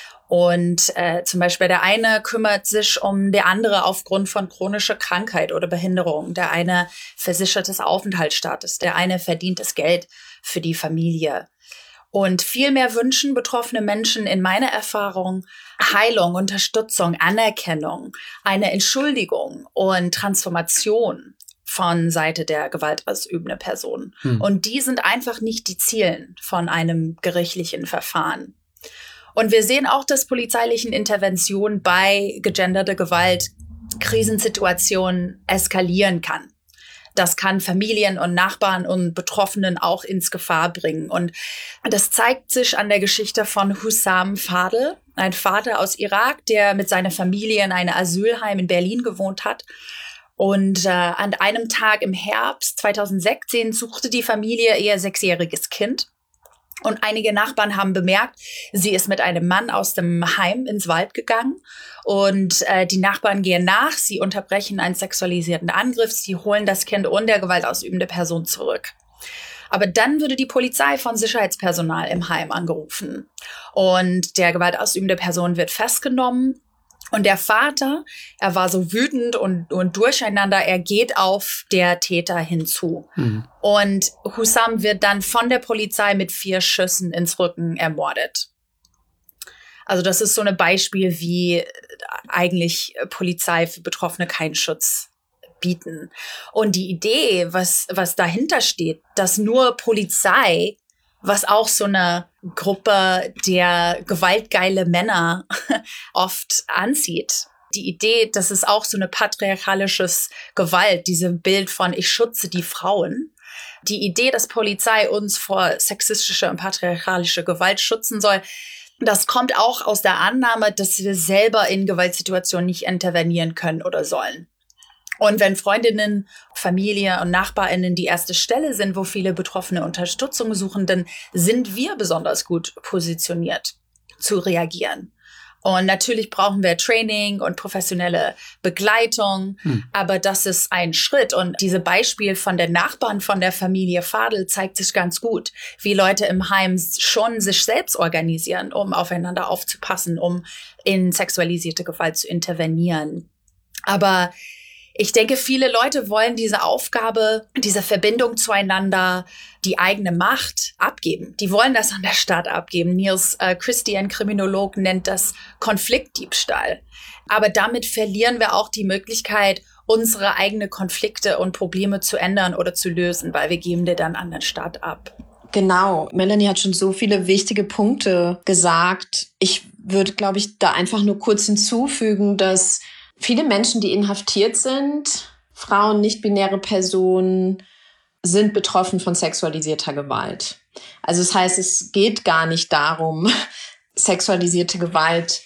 Und äh, zum Beispiel der eine kümmert sich um der andere aufgrund von chronischer Krankheit oder Behinderung. Der eine versichertes Aufenthaltsstatus, der eine verdient das Geld für die Familie. Und viel mehr wünschen betroffene Menschen in meiner Erfahrung Heilung, Unterstützung, Anerkennung, eine Entschuldigung und Transformation von Seite der gewaltausübenden Person. Hm. Und die sind einfach nicht die Ziele von einem gerichtlichen Verfahren. Und wir sehen auch, dass polizeilichen Interventionen bei gegenderter Gewalt Krisensituationen eskalieren kann. Das kann Familien und Nachbarn und Betroffenen auch ins Gefahr bringen. Und das zeigt sich an der Geschichte von Hussam Fadel, ein Vater aus Irak, der mit seiner Familie in einem Asylheim in Berlin gewohnt hat. Und äh, an einem Tag im Herbst zweitausendsechzehn suchte die Familie ihr sechsjähriges Kind. Und einige Nachbarn haben bemerkt, sie ist mit einem Mann aus dem Heim ins Wald gegangen. Und äh, die Nachbarn gehen nach, sie unterbrechen einen sexualisierten Angriff, sie holen das Kind und der gewaltausübende Person zurück. Aber dann würde die Polizei von Sicherheitspersonal im Heim angerufen. Und der gewaltausübende Person wird festgenommen. Und der Vater, er war so wütend und, und durcheinander, er geht auf der Täter hinzu. Mhm. Und Hussam wird dann von der Polizei mit vier Schüssen ins Rücken ermordet. Also das ist so ein Beispiel, wie eigentlich Polizei für Betroffene keinen Schutz bieten. Und die Idee, was, was dahinter steht, dass nur Polizei, was auch so eine Gruppe der gewaltgeile Männer oft anzieht. Die Idee, dass es auch so eine patriarchalisches Gewalt, dieses Bild von ich schütze die Frauen. Die Idee, dass Polizei uns vor sexistischer und patriarchalischer Gewalt schützen soll, das kommt auch aus der Annahme, dass wir selber in Gewaltsituationen nicht intervenieren können oder sollen. Und wenn Freundinnen, Familie und NachbarInnen die erste Stelle sind, wo viele Betroffene Unterstützung suchen, dann sind wir besonders gut positioniert zu reagieren. Und natürlich brauchen wir Training und professionelle Begleitung, hm. aber das ist ein Schritt. Und dieses Beispiel von den Nachbarn von der Familie Fadel zeigt sich ganz gut, wie Leute im Heim schon sich selbst organisieren, um aufeinander aufzupassen, um in sexualisierte Gewalt zu intervenieren. Aber ich denke, viele Leute wollen diese Aufgabe, diese Verbindung zueinander, die eigene Macht abgeben. Die wollen das an der Staat abgeben. Niels äh, Christie, ein Kriminolog, nennt das Konfliktdiebstahl. Aber damit verlieren wir auch die Möglichkeit, unsere eigenen Konflikte und Probleme zu ändern oder zu lösen, weil wir geben die dann an den Staat ab. Genau. Melanie hat schon so viele wichtige Punkte gesagt. Ich würde, glaube ich, da einfach nur kurz hinzufügen, dass viele Menschen, die inhaftiert sind, Frauen, nicht-binäre Personen, sind betroffen von sexualisierter Gewalt. Also das heißt, es geht gar nicht darum, sexualisierte Gewalt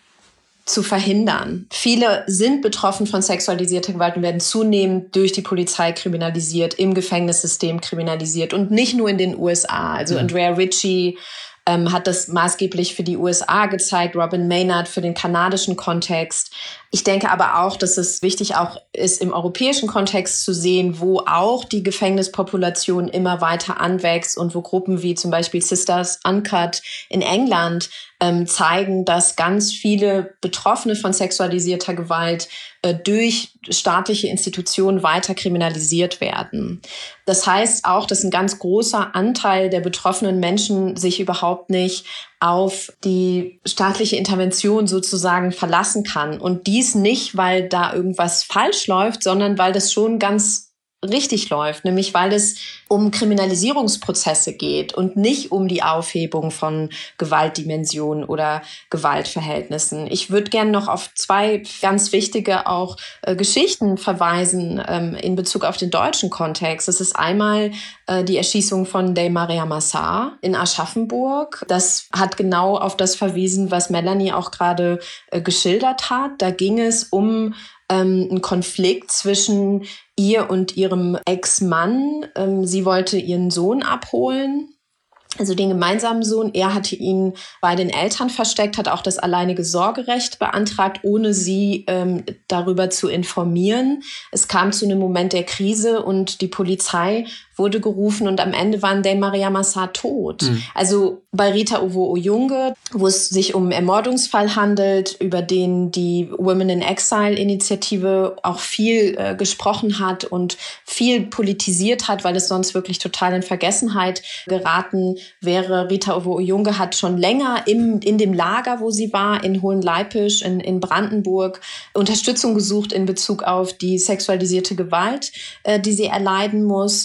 zu verhindern. Viele sind betroffen von sexualisierter Gewalt und werden zunehmend durch die Polizei kriminalisiert, im Gefängnissystem kriminalisiert und nicht nur in den U S A. Also ja. Andrea Ritchie ähm, hat das maßgeblich für die U S A gezeigt, Robin Maynard für den kanadischen Kontext. Ich denke aber auch, dass es wichtig auch ist, im europäischen Kontext zu sehen, wo auch die Gefängnispopulation immer weiter anwächst und wo Gruppen wie zum Beispiel Sisters Uncut in England ähm, zeigen, dass ganz viele Betroffene von sexualisierter Gewalt äh, durch staatliche Institutionen weiter kriminalisiert werden. Das heißt auch, dass ein ganz großer Anteil der betroffenen Menschen sich überhaupt nicht auf die staatliche Intervention sozusagen verlassen kann. Und dies nicht, weil da irgendwas falsch läuft, sondern weil das schon ganz richtig läuft, nämlich weil es um Kriminalisierungsprozesse geht und nicht um die Aufhebung von Gewaltdimensionen oder Gewaltverhältnissen. Ich würde gerne noch auf zwei ganz wichtige auch äh, Geschichten verweisen ähm, in Bezug auf den deutschen Kontext. Das ist einmal äh, die Erschießung von Dey Maria Massar in Aschaffenburg. Das hat genau auf das verwiesen, was Melanie auch gerade äh, geschildert hat. Da ging es um ähm, einen Konflikt zwischen ihr und ihrem Ex-Mann. Ähm, sie wollte ihren Sohn abholen, also den gemeinsamen Sohn. Er hatte ihn bei den Eltern versteckt, hat auch das alleinige Sorgerecht beantragt, ohne sie ähm, darüber zu informieren. Es kam zu einem Moment der Krise und die Polizei wurde gerufen und am Ende waren Dey Maria Massar tot. Mhm. Also bei Rita Ovo-Oyunge, wo es sich um einen Ermordungsfall handelt, über den die Women in Exile-Initiative auch viel äh, gesprochen hat und viel politisiert hat, weil es sonst wirklich total in Vergessenheit geraten wäre. Rita Ovo-Oyunge hat schon länger im, in dem Lager, wo sie war, in Hohenleipisch, in, in Brandenburg, Unterstützung gesucht in Bezug auf die sexualisierte Gewalt, äh, die sie erleiden muss.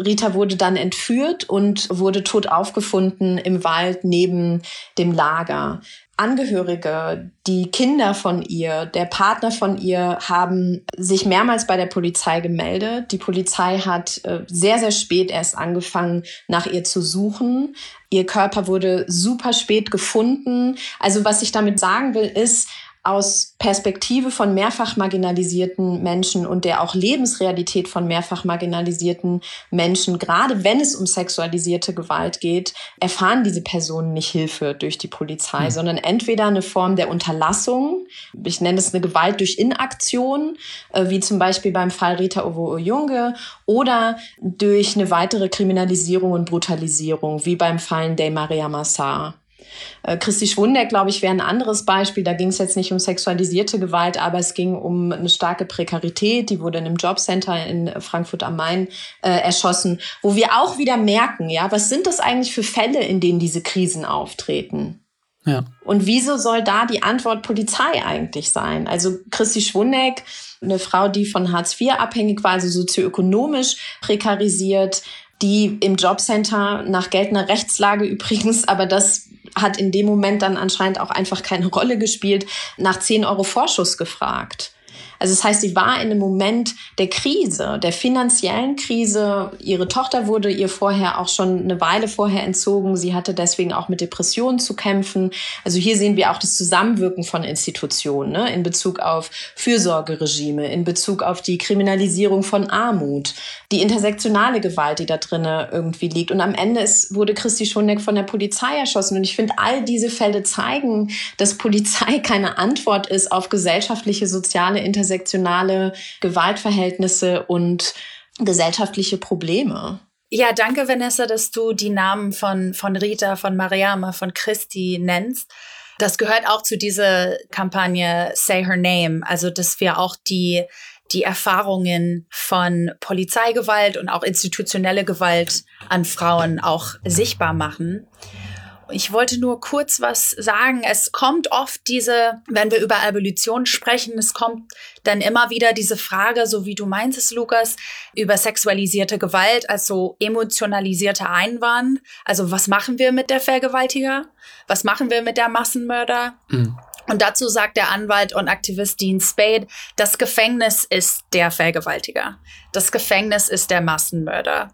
Rita wurde dann entführt und wurde tot aufgefunden im Wald neben dem Lager. Angehörige, die Kinder von ihr, der Partner von ihr haben sich mehrmals bei der Polizei gemeldet. Die Polizei hat äh, sehr, sehr spät erst angefangen, nach ihr zu suchen. Ihr Körper wurde super spät gefunden. Also was ich damit sagen will, ist, aus Perspektive von mehrfach marginalisierten Menschen und der auch Lebensrealität von mehrfach marginalisierten Menschen, gerade wenn es um sexualisierte Gewalt geht, erfahren diese Personen nicht Hilfe durch die Polizei, mhm. sondern entweder eine Form der Unterlassung, ich nenne es eine Gewalt durch Inaktion, wie zum Beispiel beim Fall Rita Ovo-Oyunge, oder durch eine weitere Kriminalisierung und Brutalisierung, wie beim Fall Ndeye Mariama Sarr. Christi Schwundeck, glaube ich, wäre ein anderes Beispiel. Da ging es jetzt nicht um sexualisierte Gewalt, aber es ging um eine starke Prekarität. Die wurde in einem Jobcenter in Frankfurt am Main äh, erschossen, wo wir auch wieder merken, ja, was sind das eigentlich für Fälle, in denen diese Krisen auftreten? Ja. Und wieso soll da die Antwort Polizei eigentlich sein? Also Christi Schwundeck, eine Frau, die von Hartz vier abhängig war, also sozioökonomisch prekarisiert, die im Jobcenter nach geltender Rechtslage übrigens, aber das hat in dem Moment dann anscheinend auch einfach keine Rolle gespielt, nach zehn Euro Vorschuss gefragt. Also das heißt, sie war in einem Moment der Krise, der finanziellen Krise. Ihre Tochter wurde ihr vorher auch schon eine Weile vorher entzogen. Sie hatte deswegen auch mit Depressionen zu kämpfen. Also hier sehen wir auch das Zusammenwirken von Institutionen, ne, in Bezug auf Fürsorgeregime, in Bezug auf die Kriminalisierung von Armut, die intersektionale Gewalt, die da drinne irgendwie liegt. Und am Ende ist, wurde Christi Schwundeck von der Polizei erschossen. Und ich finde, all diese Fälle zeigen, dass Polizei keine Antwort ist auf gesellschaftliche, soziale, intersektionale intersektionale Gewaltverhältnisse und gesellschaftliche Probleme. Ja, danke, Vanessa, dass du die Namen von, von Rita, von Mariama, von Christi nennst. Das gehört auch zu dieser Kampagne Say Her Name, also dass wir auch die, die Erfahrungen von Polizeigewalt und auch institutionelle Gewalt an Frauen auch sichtbar machen. Ich wollte nur kurz was sagen. Es kommt oft diese, wenn wir über Abolition sprechen, es kommt dann immer wieder diese Frage, so wie du meintest, Lukas, über sexualisierte Gewalt, also emotionalisierte Einwand. Also was machen wir mit der Vergewaltiger? Was machen wir mit der Massenmörder? Mhm. Und dazu sagt der Anwalt und Aktivist Dean Spade, das Gefängnis ist der Vergewaltiger. Das Gefängnis ist der Massenmörder.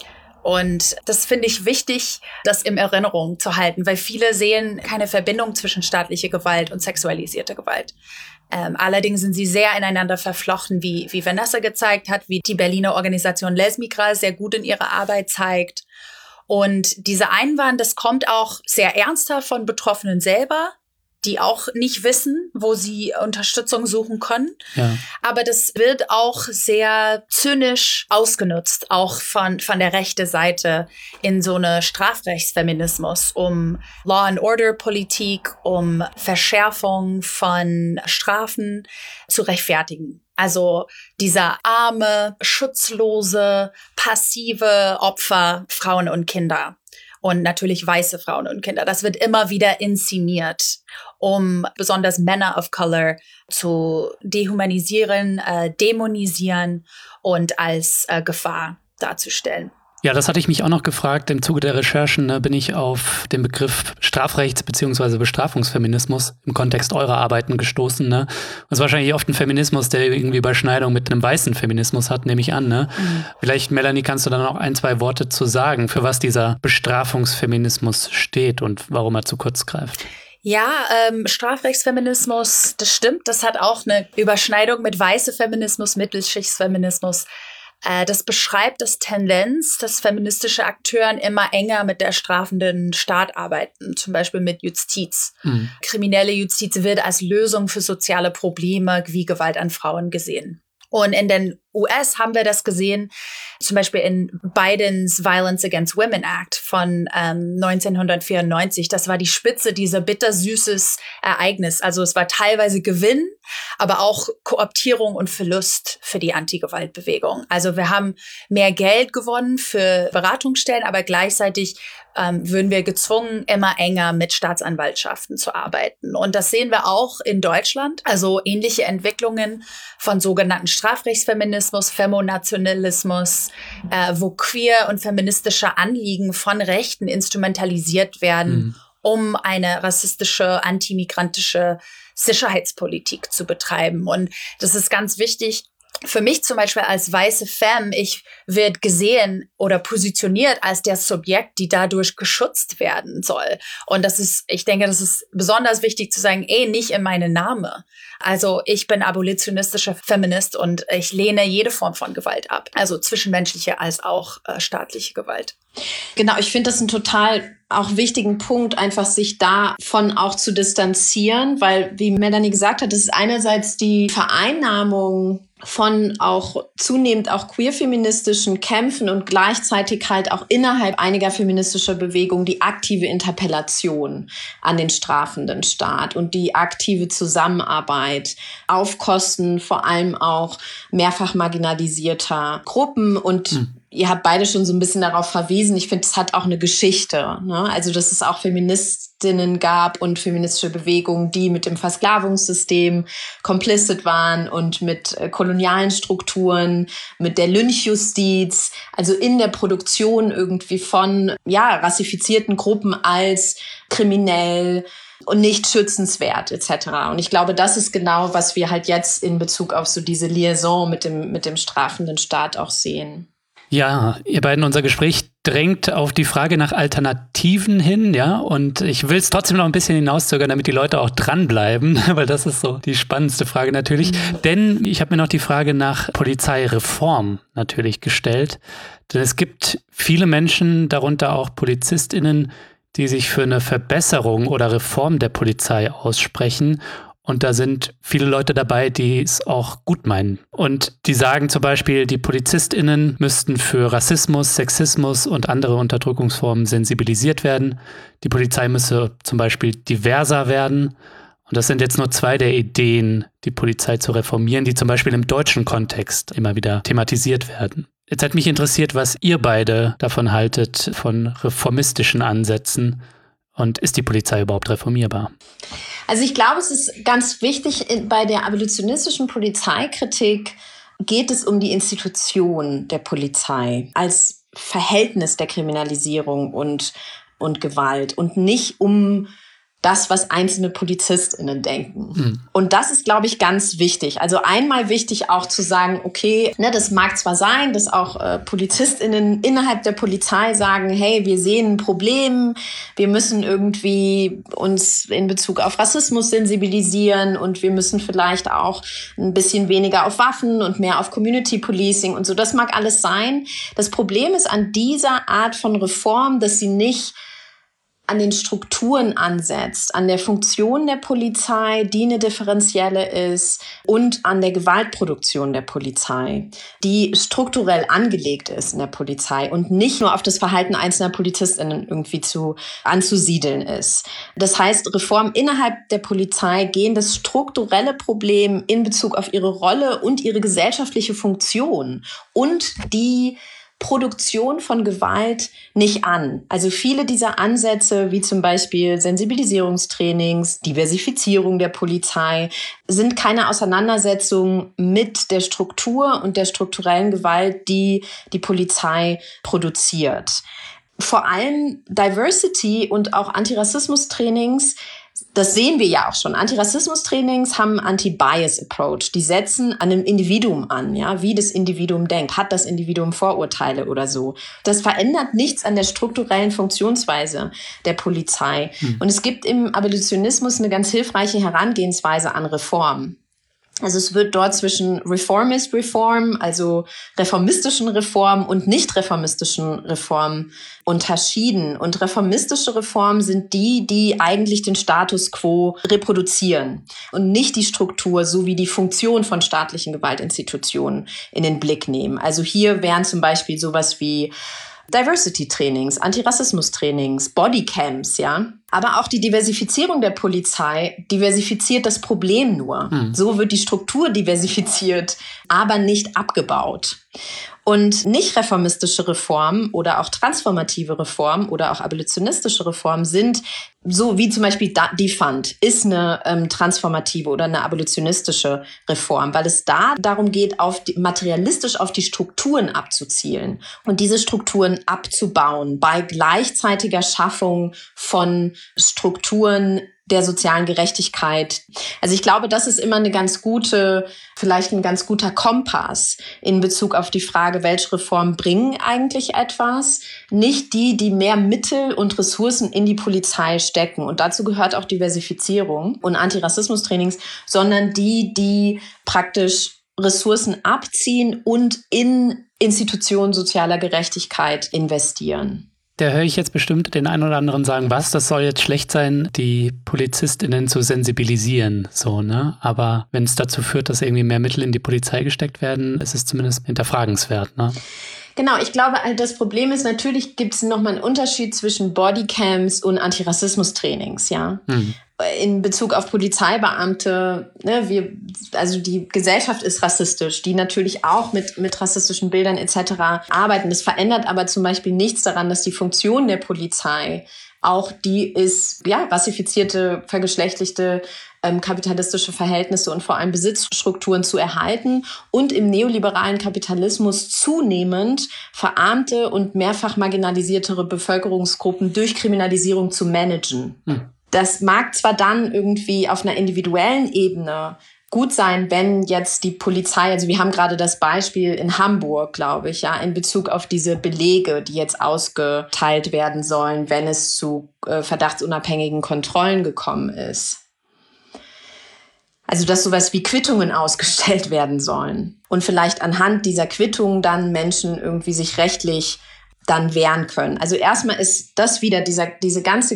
Und das finde ich wichtig, das in Erinnerung zu halten, weil viele sehen keine Verbindung zwischen staatlicher Gewalt und sexualisierte Gewalt. Ähm, allerdings sind sie sehr ineinander verflochten, wie, wie Vanessa gezeigt hat, wie die Berliner Organisation Lesmigra sehr gut in ihrer Arbeit zeigt. Und dieser Einwand, das kommt auch sehr ernsthaft von Betroffenen selber, die auch nicht wissen, wo sie Unterstützung suchen können. Ja. Aber das wird auch sehr zynisch ausgenutzt, auch von, von der rechten Seite in so eine Strafrechtsfeminismus, um Law-and-Order-Politik, um Verschärfung von Strafen zu rechtfertigen. Also dieser arme, schutzlose, passive Opfer, Frauen und Kinder. Und natürlich weiße Frauen und Kinder. Das wird immer wieder inszeniert, um besonders Männer of Color zu dehumanisieren, äh, dämonisieren und als äh, Gefahr darzustellen. Ja, das hatte ich mich auch noch gefragt. Im Zuge der Recherchen ne, bin ich auf den Begriff Strafrechts- bzw. Bestrafungsfeminismus im Kontext eurer Arbeiten gestoßen. Ne? Das ist wahrscheinlich oft ein Feminismus, der irgendwie Überschneidung mit einem weißen Feminismus hat, nehme ich an. Ne? Mhm. Vielleicht, Melanie, kannst du da noch ein, zwei Worte zu sagen, für was dieser Bestrafungsfeminismus steht und warum er zu kurz greift? Ja, ähm, Strafrechtsfeminismus, das stimmt. Das hat auch eine Überschneidung mit weißem Feminismus, Mittelschichtsfeminismus. Das beschreibt das Tendenz, dass feministische Akteuren immer enger mit der strafenden Staat arbeiten, zum Beispiel mit Justiz. Mhm. Kriminelle Justiz wird als Lösung für soziale Probleme wie Gewalt an Frauen gesehen. Und in den U S haben wir das gesehen, zum Beispiel in Bidens Violence Against Women Act von ähm, neunzehnhundertvierundneunzig. Das war die Spitze dieser bittersüßes Ereignis. Also es war teilweise Gewinn, aber auch Kooptierung und Verlust für die Anti-Gewalt-Bewegung. Also wir haben mehr Geld gewonnen für Beratungsstellen, aber gleichzeitig ähm, würden wir gezwungen, immer enger mit Staatsanwaltschaften zu arbeiten. Und das sehen wir auch in Deutschland. Also ähnliche Entwicklungen von sogenannten Strafrechtsfeminismus Feminismus, Femonationalismus, äh, wo queer und feministische Anliegen von Rechten instrumentalisiert werden, mhm. um eine rassistische, antimigrantische Sicherheitspolitik zu betreiben. Und das ist ganz wichtig. Für mich zum Beispiel als weiße Femme, ich werde gesehen oder positioniert als der Subjekt, die dadurch geschützt werden soll. Und das ist, ich denke, das ist besonders wichtig zu sagen, ey, nicht in meinem Namen. Also ich bin abolitionistischer Feminist und ich lehne jede Form von Gewalt ab. Also zwischenmenschliche als auch äh, staatliche Gewalt. Genau, ich finde das einen total auch wichtigen Punkt, einfach sich davon auch zu distanzieren, weil, wie Melanie gesagt hat, das ist einerseits die Vereinnahmung von auch zunehmend auch queer-feministischen Kämpfen und gleichzeitig halt auch innerhalb einiger feministischer Bewegungen die aktive Interpellation an den strafenden Staat und die aktive Zusammenarbeit auf Kosten vor allem auch mehrfach marginalisierter Gruppen und hm. Ihr habt beide schon so ein bisschen darauf verwiesen. Ich finde, es hat auch eine Geschichte, ne? Also, dass es auch Feministinnen gab und feministische Bewegungen, die mit dem Versklavungssystem complicit waren und mit äh, kolonialen Strukturen, mit der Lynchjustiz, also in der Produktion irgendwie von, ja, rassifizierten Gruppen als kriminell und nicht schützenswert et cetera. Und ich glaube, das ist genau, was wir halt jetzt in Bezug auf so diese Liaison mit dem, mit dem strafenden Staat auch sehen. Ja, ihr beiden, unser Gespräch drängt auf die Frage nach Alternativen hin, ja, und ich will es trotzdem noch ein bisschen hinauszögern, damit die Leute auch dranbleiben, weil das ist so die spannendste Frage natürlich, mhm. denn ich habe mir noch die Frage nach Polizeireform natürlich gestellt, denn es gibt viele Menschen, darunter auch PolizistInnen, die sich für eine Verbesserung oder Reform der Polizei aussprechen. Und da sind viele Leute dabei, die es auch gut meinen. Und die sagen zum Beispiel, die PolizistInnen müssten für Rassismus, Sexismus und andere Unterdrückungsformen sensibilisiert werden. Die Polizei müsse zum Beispiel diverser werden. Und das sind jetzt nur zwei der Ideen, die Polizei zu reformieren, die zum Beispiel im deutschen Kontext immer wieder thematisiert werden. Jetzt hat mich interessiert, was ihr beide davon haltet, von reformistischen Ansätzen. Und ist die Polizei überhaupt reformierbar? Also ich glaube, es ist ganz wichtig, bei der abolitionistischen Polizeikritik geht es um die Institution der Polizei als Verhältnis der Kriminalisierung und, und Gewalt und nicht um das, was einzelne PolizistInnen denken. Mhm. Und das ist, glaube ich, ganz wichtig. Also einmal wichtig auch zu sagen, okay, ne, das mag zwar sein, dass auch äh, PolizistInnen innerhalb der Polizei sagen, hey, wir sehen ein Problem, wir müssen irgendwie uns in Bezug auf Rassismus sensibilisieren und wir müssen vielleicht auch ein bisschen weniger auf Waffen und mehr auf Community Policing und so. Das mag alles sein. Das Problem ist an dieser Art von Reform, dass sie nicht an den Strukturen ansetzt, an der Funktion der Polizei, die eine differenzielle ist, und an der Gewaltproduktion der Polizei, die strukturell angelegt ist in der Polizei und nicht nur auf das Verhalten einzelner PolizistInnen irgendwie zu anzusiedeln ist. Das heißt, Reformen innerhalb der Polizei gehen das strukturelle Problem in Bezug auf ihre Rolle und ihre gesellschaftliche Funktion und die Produktion von Gewalt nicht an. Also viele dieser Ansätze, wie zum Beispiel Sensibilisierungstrainings, Diversifizierung der Polizei, sind keine Auseinandersetzung mit der Struktur und der strukturellen Gewalt, die die Polizei produziert. Vor allem Diversity und auch Antirassismus-Trainings, das sehen wir ja auch schon. Antirassismus-Trainings haben einen Anti-Bias-Approach. Die setzen an einem Individuum an, ja, wie das Individuum denkt. Hat das Individuum Vorurteile oder so? Das verändert nichts an der strukturellen Funktionsweise der Polizei. Hm. Und es gibt im Abolitionismus eine ganz hilfreiche Herangehensweise an Reform. Also es wird dort zwischen Reformist Reform, also reformistischen Reformen und nicht reformistischen Reformen unterschieden. Und reformistische Reformen sind die, die eigentlich den Status quo reproduzieren und nicht die Struktur sowie die Funktion von staatlichen Gewaltinstitutionen in den Blick nehmen. Also hier wären zum Beispiel sowas wie Diversity-Trainings, Antirassismus-Trainings, Bodycams, ja. Aber auch die Diversifizierung der Polizei diversifiziert das Problem nur. Mhm. So wird die Struktur diversifiziert, aber nicht abgebaut. Und nicht reformistische Reformen oder auch transformative Reformen oder auch abolitionistische Reformen sind, so wie zum Beispiel Defund, ist eine ähm, transformative oder eine abolitionistische Reform, weil es da darum geht, auf die, materialistisch auf die Strukturen abzuzielen und diese Strukturen abzubauen bei gleichzeitiger Schaffung von Strukturen der sozialen Gerechtigkeit. Also ich glaube, das ist immer eine ganz gute, vielleicht ein ganz guter Kompass in Bezug auf die Frage, welche Reformen bringen eigentlich etwas. Nicht die, die mehr Mittel und Ressourcen in die Polizei stecken. Und dazu gehört auch Diversifizierung und Antirassismus-Trainings, sondern die, die praktisch Ressourcen abziehen und in Institutionen sozialer Gerechtigkeit investieren. Da höre ich jetzt bestimmt den einen oder anderen sagen, was, das soll jetzt schlecht sein, die PolizistInnen zu sensibilisieren, so, ne? Aber wenn es dazu führt, dass irgendwie mehr Mittel in die Polizei gesteckt werden, ist es zumindest hinterfragenswert, ne? Genau, ich glaube, das Problem ist, natürlich gibt es nochmal einen Unterschied zwischen Bodycams und Antirassismus-Trainings, ja. Hm. In Bezug auf Polizeibeamte, ne, wir, also die Gesellschaft ist rassistisch, die natürlich auch mit, mit rassistischen Bildern et cetera arbeiten. Das verändert aber zum Beispiel nichts daran, dass die Funktion der Polizei auch die ist, ja, rassifizierte, vergeschlechtlichte, ähm, kapitalistische Verhältnisse und vor allem Besitzstrukturen zu erhalten und im neoliberalen Kapitalismus zunehmend verarmte und mehrfach marginalisiertere Bevölkerungsgruppen durch Kriminalisierung zu managen. Hm. Das mag zwar dann irgendwie auf einer individuellen Ebene gut sein, wenn jetzt die Polizei, also wir haben gerade das Beispiel in Hamburg, glaube ich, ja, in Bezug auf diese Belege, die jetzt ausgeteilt werden sollen, wenn es zu äh, verdachtsunabhängigen Kontrollen gekommen ist. Also, dass sowas wie Quittungen ausgestellt werden sollen und vielleicht anhand dieser Quittungen dann Menschen irgendwie sich rechtlich dann wehren können. Also erstmal ist das wieder, dieser, diese ganze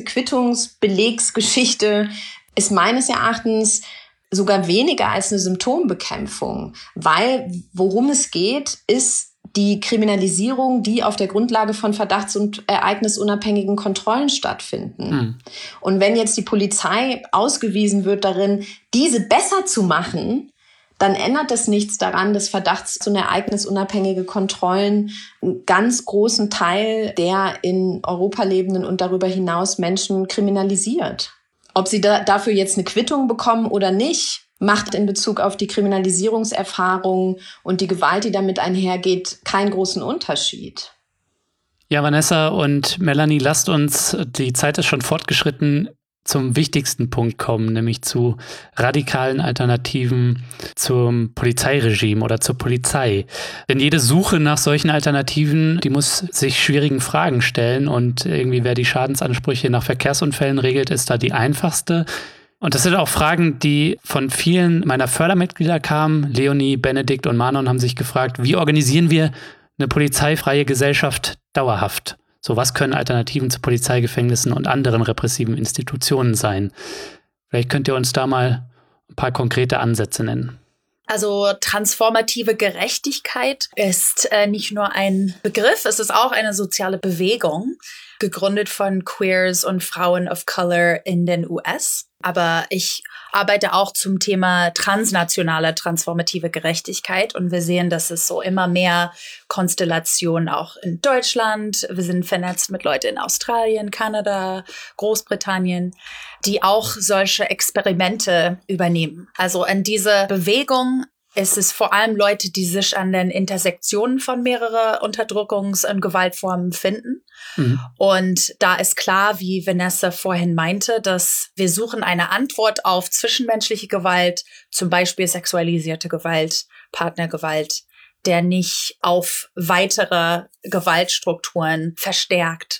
Quittungsbelegsgeschichte ist meines Erachtens sogar weniger als eine Symptombekämpfung, weil worum es geht, ist die Kriminalisierung, die auf der Grundlage von verdachts- und ereignisunabhängigen Kontrollen stattfinden. Mhm. Und wenn jetzt die Polizei ausgewiesen wird darin, diese besser zu machen, dann ändert das nichts daran, dass verdachts- und ereignisunabhängige Kontrollen einen ganz großen Teil der in Europa lebenden und darüber hinaus Menschen kriminalisiert. Ob sie da dafür jetzt eine Quittung bekommen oder nicht, macht in Bezug auf die Kriminalisierungserfahrung und die Gewalt, die damit einhergeht, keinen großen Unterschied. Ja, Vanessa und Melanie, lasst uns, die Zeit ist schon fortgeschritten, zum wichtigsten Punkt kommen, nämlich zu radikalen Alternativen zum Polizeiregime oder zur Polizei. Denn jede Suche nach solchen Alternativen, die muss sich schwierigen Fragen stellen und irgendwie, wer die Schadensansprüche nach Verkehrsunfällen regelt, ist da die einfachste. Und das sind auch Fragen, die von vielen meiner Fördermitglieder kamen. Leonie, Benedikt und Manon haben sich gefragt, wie organisieren wir eine polizeifreie Gesellschaft dauerhaft? So, was können Alternativen zu Polizeigefängnissen und anderen repressiven Institutionen sein? Vielleicht könnt ihr uns da mal ein paar konkrete Ansätze nennen. Also transformative Gerechtigkeit ist äh, nicht nur ein Begriff, es ist auch eine soziale Bewegung, gegründet von Queers und Frauen of Color in den U S. Aber ich arbeite auch zum Thema transnationale transformative Gerechtigkeit und wir sehen, dass es so immer mehr Konstellationen auch in Deutschland, wir sind vernetzt mit Leuten in Australien, Kanada, Großbritannien, die auch solche Experimente übernehmen. Also in dieser Bewegung ist es vor allem Leute, die sich an den Intersektionen von mehreren Unterdrückungs- und Gewaltformen finden. Mhm. Und da ist klar, wie Vanessa vorhin meinte, dass wir suchen eine Antwort auf zwischenmenschliche Gewalt, zum Beispiel sexualisierte Gewalt, Partnergewalt, der nicht auf weitere Gewaltstrukturen verstärkt.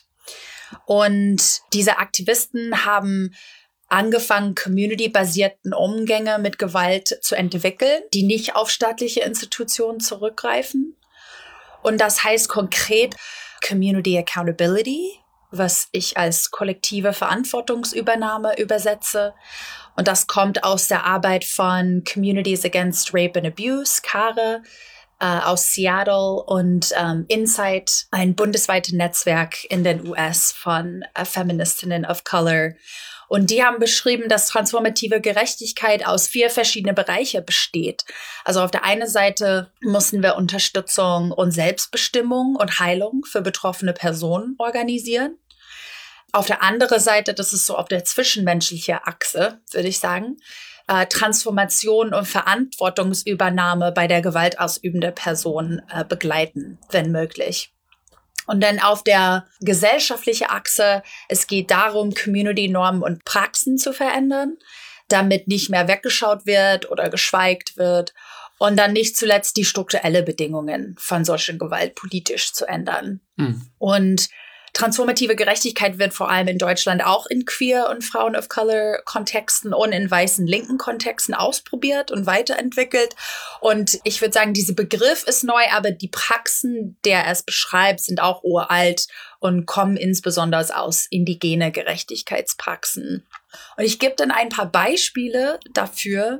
Und diese Aktivisten haben angefangen, community-basierten Umgänge mit Gewalt zu entwickeln, die nicht auf staatliche Institutionen zurückgreifen. Und das heißt konkret Community Accountability, was ich als kollektive Verantwortungsübernahme übersetze. Und das kommt aus der Arbeit von Communities Against Rape and Abuse, C A R E, äh, aus Seattle und ähm, Insight, ein bundesweites Netzwerk in den U S von äh, Feministinnen of Color. Und die haben beschrieben, dass transformative Gerechtigkeit aus vier verschiedene Bereiche besteht. Also auf der einen Seite müssen wir Unterstützung und Selbstbestimmung und Heilung für betroffene Personen organisieren. Auf der anderen Seite, das ist so auf der zwischenmenschlichen Achse, würde ich sagen, äh, Transformation und Verantwortungsübernahme bei der gewaltausübenden Person äh, begleiten, wenn möglich. Und dann auf der gesellschaftlichen Achse, es geht darum, Community-Normen und Praxen zu verändern, damit nicht mehr weggeschaut wird oder geschweigt wird. Und dann nicht zuletzt die strukturellen Bedingungen von solchen Gewalt politisch zu ändern. Mhm. Und transformative Gerechtigkeit wird vor allem in Deutschland auch in Queer- und Frauen-of-Color-Kontexten und in weißen linken Kontexten ausprobiert und weiterentwickelt. Und ich würde sagen, dieser Begriff ist neu, aber die Praxen, der er es beschreibt, sind auch uralt und kommen insbesondere aus indigene Gerechtigkeitspraxen. Und ich gebe dann ein paar Beispiele dafür.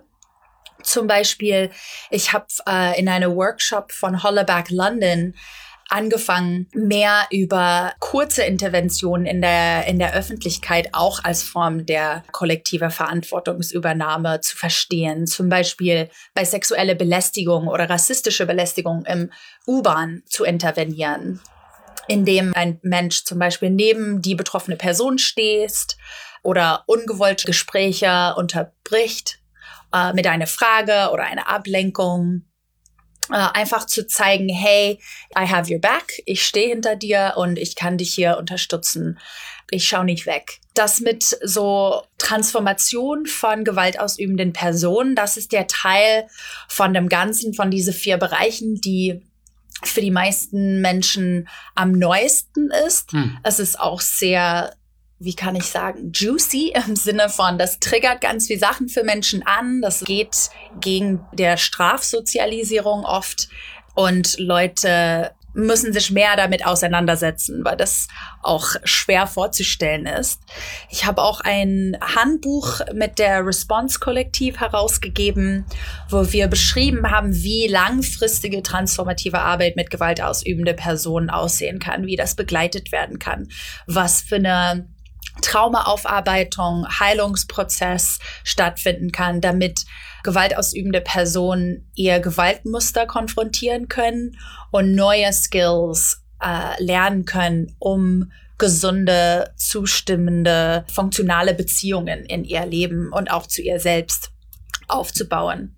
Zum Beispiel, ich habe äh, in einem Workshop von Hollaback London angefangen, mehr über kurze Interventionen in der, in der Öffentlichkeit auch als Form der kollektiver Verantwortungsübernahme zu verstehen. Zum Beispiel bei sexueller Belästigung oder rassistischer Belästigung im U-Bahn zu intervenieren, indem ein Mensch zum Beispiel neben die betroffene Person steht oder ungewollte Gespräche unterbricht äh, mit einer Frage oder einer Ablenkung. Uh, einfach zu zeigen, hey, I have your back, ich stehe hinter dir und ich kann dich hier unterstützen. Ich schaue nicht weg. Das mit so Transformation von gewaltausübenden Personen, das ist der Teil von dem Ganzen, von diesen vier Bereichen, die für die meisten Menschen am neuesten ist. Hm. Es ist auch sehr, wie kann ich sagen, juicy im Sinne von, das triggert ganz viele Sachen für Menschen an. Das geht gegen der Strafsozialisierung oft und Leute müssen sich mehr damit auseinandersetzen, weil das auch schwer vorzustellen ist. Ich habe auch ein Handbuch mit der Response-Kollektiv herausgegeben, wo wir beschrieben haben, wie langfristige transformative Arbeit mit gewaltausübenden Personen aussehen kann, wie das begleitet werden kann, was für eine Traumaaufarbeitung, Heilungsprozess stattfinden kann, damit gewaltausübende Personen ihr Gewaltmuster konfrontieren können und neue Skills äh, lernen können, um gesunde, zustimmende, funktionale Beziehungen in ihr Leben und auch zu ihr selbst aufzubauen.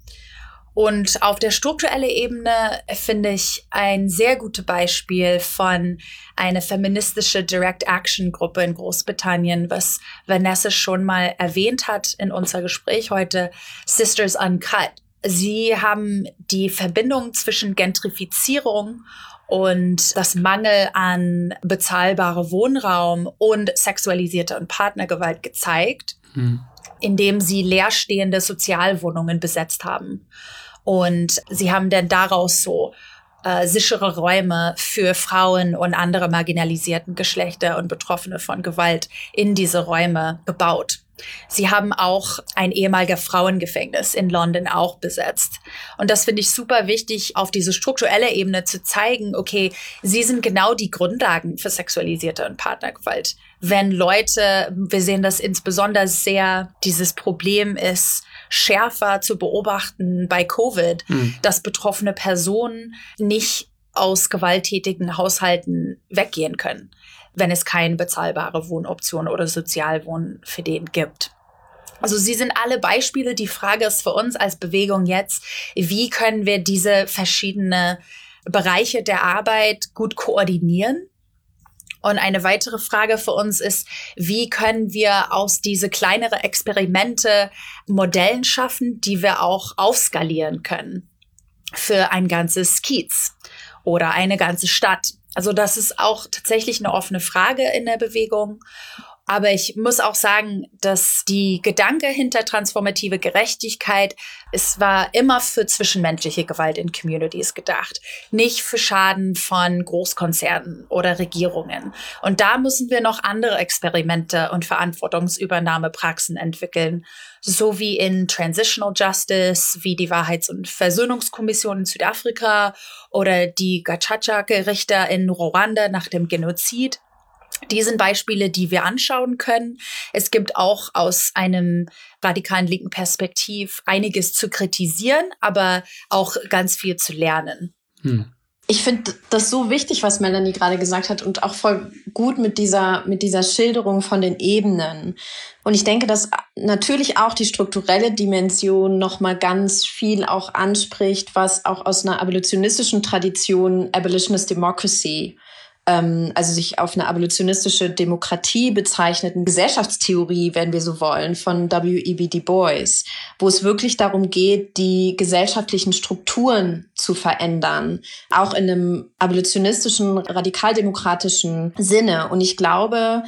Und auf der strukturellen Ebene finde ich ein sehr gutes Beispiel von einer feministischen Direct-Action-Gruppe in Großbritannien, was Vanessa schon mal erwähnt hat in unser Gespräch heute, Sisters Uncut. Sie haben die Verbindung zwischen Gentrifizierung und das Mangel an bezahlbarem Wohnraum und sexualisierte und Partnergewalt gezeigt, hm. indem sie leerstehende Sozialwohnungen besetzt haben. Und sie haben dann daraus so äh, sichere Räume für Frauen und andere marginalisierten Geschlechter und Betroffene von Gewalt in diese Räume gebaut. Sie haben auch ein ehemaliges Frauengefängnis in London auch besetzt. Und das finde ich super wichtig, auf diese strukturelle Ebene zu zeigen, okay, sie sind genau die Grundlagen für sexualisierte und Partnergewalt. Wenn Leute, wir sehen das insbesondere sehr, dieses Problem ist schärfer zu beobachten bei Covid, mhm. dass betroffene Personen nicht aus gewalttätigen Haushalten weggehen können, wenn es keine bezahlbare Wohnoption oder Sozialwohnen für den gibt. Also sie sind alle Beispiele. Die Frage ist für uns als Bewegung jetzt, wie können wir diese verschiedenen Bereiche der Arbeit gut koordinieren? Und eine weitere Frage für uns ist, wie können wir aus diese kleineren Experimente Modellen schaffen, die wir auch aufskalieren können für ein ganzes Kiez oder eine ganze Stadt? Also das ist auch tatsächlich eine offene Frage in der Bewegung. Aber ich muss auch sagen, dass die Gedanke hinter transformative Gerechtigkeit, es war immer für zwischenmenschliche Gewalt in Communities gedacht, nicht für Schaden von Großkonzernen oder Regierungen. Und da müssen wir noch andere Experimente und Verantwortungsübernahmepraxen entwickeln, so wie in Transitional Justice, wie die Wahrheits- und Versöhnungskommission in Südafrika oder die Gacaca-Gerichte in Ruanda nach dem Genozid. Die sind Beispiele, die wir anschauen können. Es gibt auch aus einem radikalen linken Perspektiv einiges zu kritisieren, aber auch ganz viel zu lernen. Hm. Ich finde das so wichtig, was Melanie gerade gesagt hat und auch voll gut mit dieser, mit dieser Schilderung von den Ebenen. Und ich denke, dass natürlich auch die strukturelle Dimension nochmal ganz viel auch anspricht, was auch aus einer abolitionistischen Tradition, Abolitionist Democracy, also sich auf eine abolitionistische Demokratie bezeichneten Gesellschaftstheorie, wenn wir so wollen, von W E B Du Bois, wo es wirklich darum geht, die gesellschaftlichen Strukturen zu verändern, auch in einem abolitionistischen, radikaldemokratischen Sinne. Und ich glaube,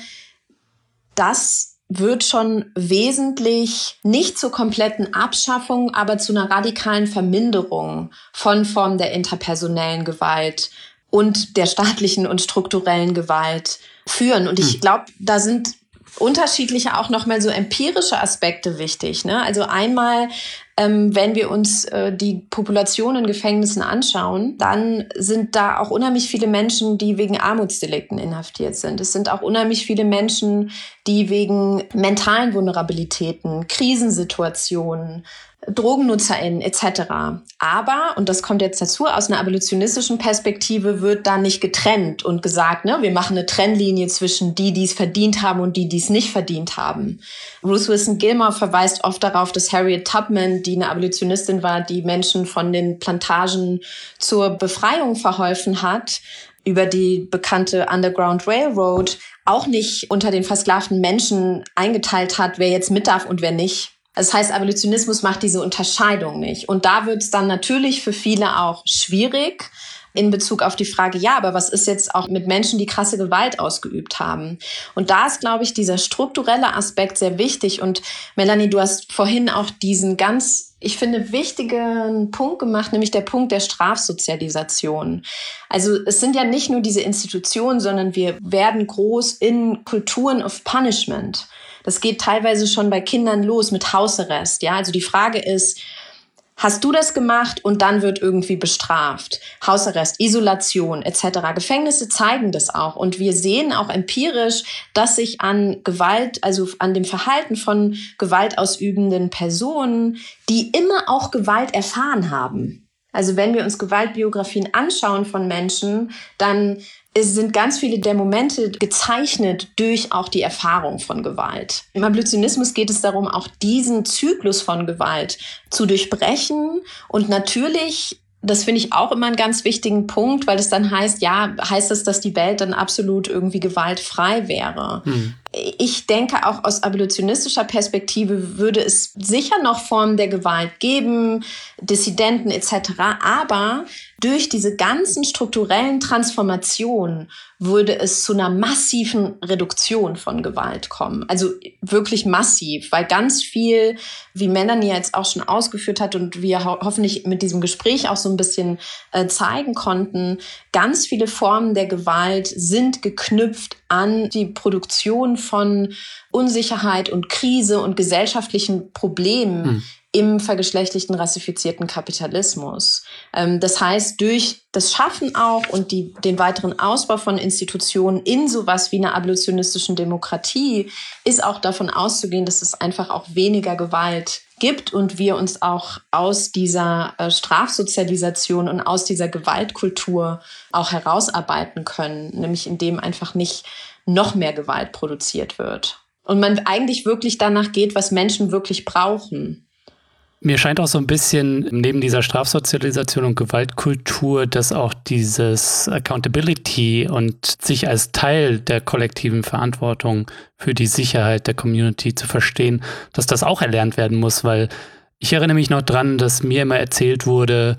das wird schon wesentlich nicht zur kompletten Abschaffung, aber zu einer radikalen Verminderung von Formen der interpersonellen Gewalt und der staatlichen und strukturellen Gewalt führen. Und ich glaube, da sind unterschiedliche auch nochmal so empirische Aspekte wichtig. Ne? Also einmal, ähm, wenn wir uns äh, die Population in Gefängnissen anschauen, dann sind da auch unheimlich viele Menschen, die wegen Armutsdelikten inhaftiert sind. Es sind auch unheimlich viele Menschen, die wegen mentalen Vulnerabilitäten, Krisensituationen, DrogennutzerInnen et cetera. Aber, und das kommt jetzt dazu, aus einer abolitionistischen Perspektive wird da nicht getrennt und gesagt, ne, wir machen eine Trennlinie zwischen die, die es verdient haben und die, die es nicht verdient haben. Ruth Wilson Gilmore verweist oft darauf, dass Harriet Tubman, die eine Abolitionistin war, die Menschen von den Plantagen zur Befreiung verholfen hat, über die bekannte Underground Railroad, auch nicht unter den versklavten Menschen eingeteilt hat, wer jetzt mit darf und wer nicht. Das heißt, Abolitionismus macht diese Unterscheidung nicht. Und da wird es dann natürlich für viele auch schwierig in Bezug auf die Frage, ja, aber was ist jetzt auch mit Menschen, die krasse Gewalt ausgeübt haben? Und da ist, glaube ich, dieser strukturelle Aspekt sehr wichtig. Und Melanie, du hast vorhin auch diesen ganz, ich finde, wichtigen Punkt gemacht, nämlich der Punkt der Strafsozialisation. Also es sind ja nicht nur diese Institutionen, sondern wir werden groß in Kulturen of Punishment. Das geht teilweise schon bei Kindern los mit Hausarrest. Ja, also die Frage ist, hast du das gemacht und dann wird irgendwie bestraft? Hausarrest, Isolation et cetera. Gefängnisse zeigen das auch. Und wir sehen auch empirisch, dass sich an Gewalt, also an dem Verhalten von gewaltausübenden Personen, die immer auch Gewalt erfahren haben. Also wenn wir uns Gewaltbiografien anschauen von Menschen, dann es sind ganz viele der Momente gezeichnet durch auch die Erfahrung von Gewalt. Im Abolitionismus geht es darum, auch diesen Zyklus von Gewalt zu durchbrechen. Und natürlich, das finde ich auch immer einen ganz wichtigen Punkt, weil es dann heißt, ja, heißt das, dass die Welt dann absolut irgendwie gewaltfrei wäre. Hm. Ich denke, auch aus abolitionistischer Perspektive würde es sicher noch Formen der Gewalt geben, Dissidenten et cetera. Aber durch diese ganzen strukturellen Transformationen würde es zu einer massiven Reduktion von Gewalt kommen. Also wirklich massiv, weil ganz viel, wie Melanie jetzt auch schon ausgeführt hat und wir ho- hoffentlich mit diesem Gespräch auch so ein bisschen äh, zeigen konnten, ganz viele Formen der Gewalt sind geknüpft an die Produktion von Unsicherheit und Krise und gesellschaftlichen Problemen hm. im vergeschlechtlichten, rassifizierten Kapitalismus. Ähm, das heißt, durch das Schaffen auch und die, den weiteren Ausbau von Institutionen in sowas wie einer abolitionistischen Demokratie ist auch davon auszugehen, dass es einfach auch weniger Gewalt gibt und wir uns auch aus dieser äh, Strafsozialisation und aus dieser Gewaltkultur auch herausarbeiten können, nämlich indem einfach nicht noch mehr Gewalt produziert wird. Und man eigentlich wirklich danach geht, was Menschen wirklich brauchen. Mir scheint auch so ein bisschen neben dieser Strafsozialisation und Gewaltkultur, dass auch dieses Accountability und sich als Teil der kollektiven Verantwortung für die Sicherheit der Community zu verstehen, dass das auch erlernt werden muss, weil ich erinnere mich noch dran, dass mir immer erzählt wurde,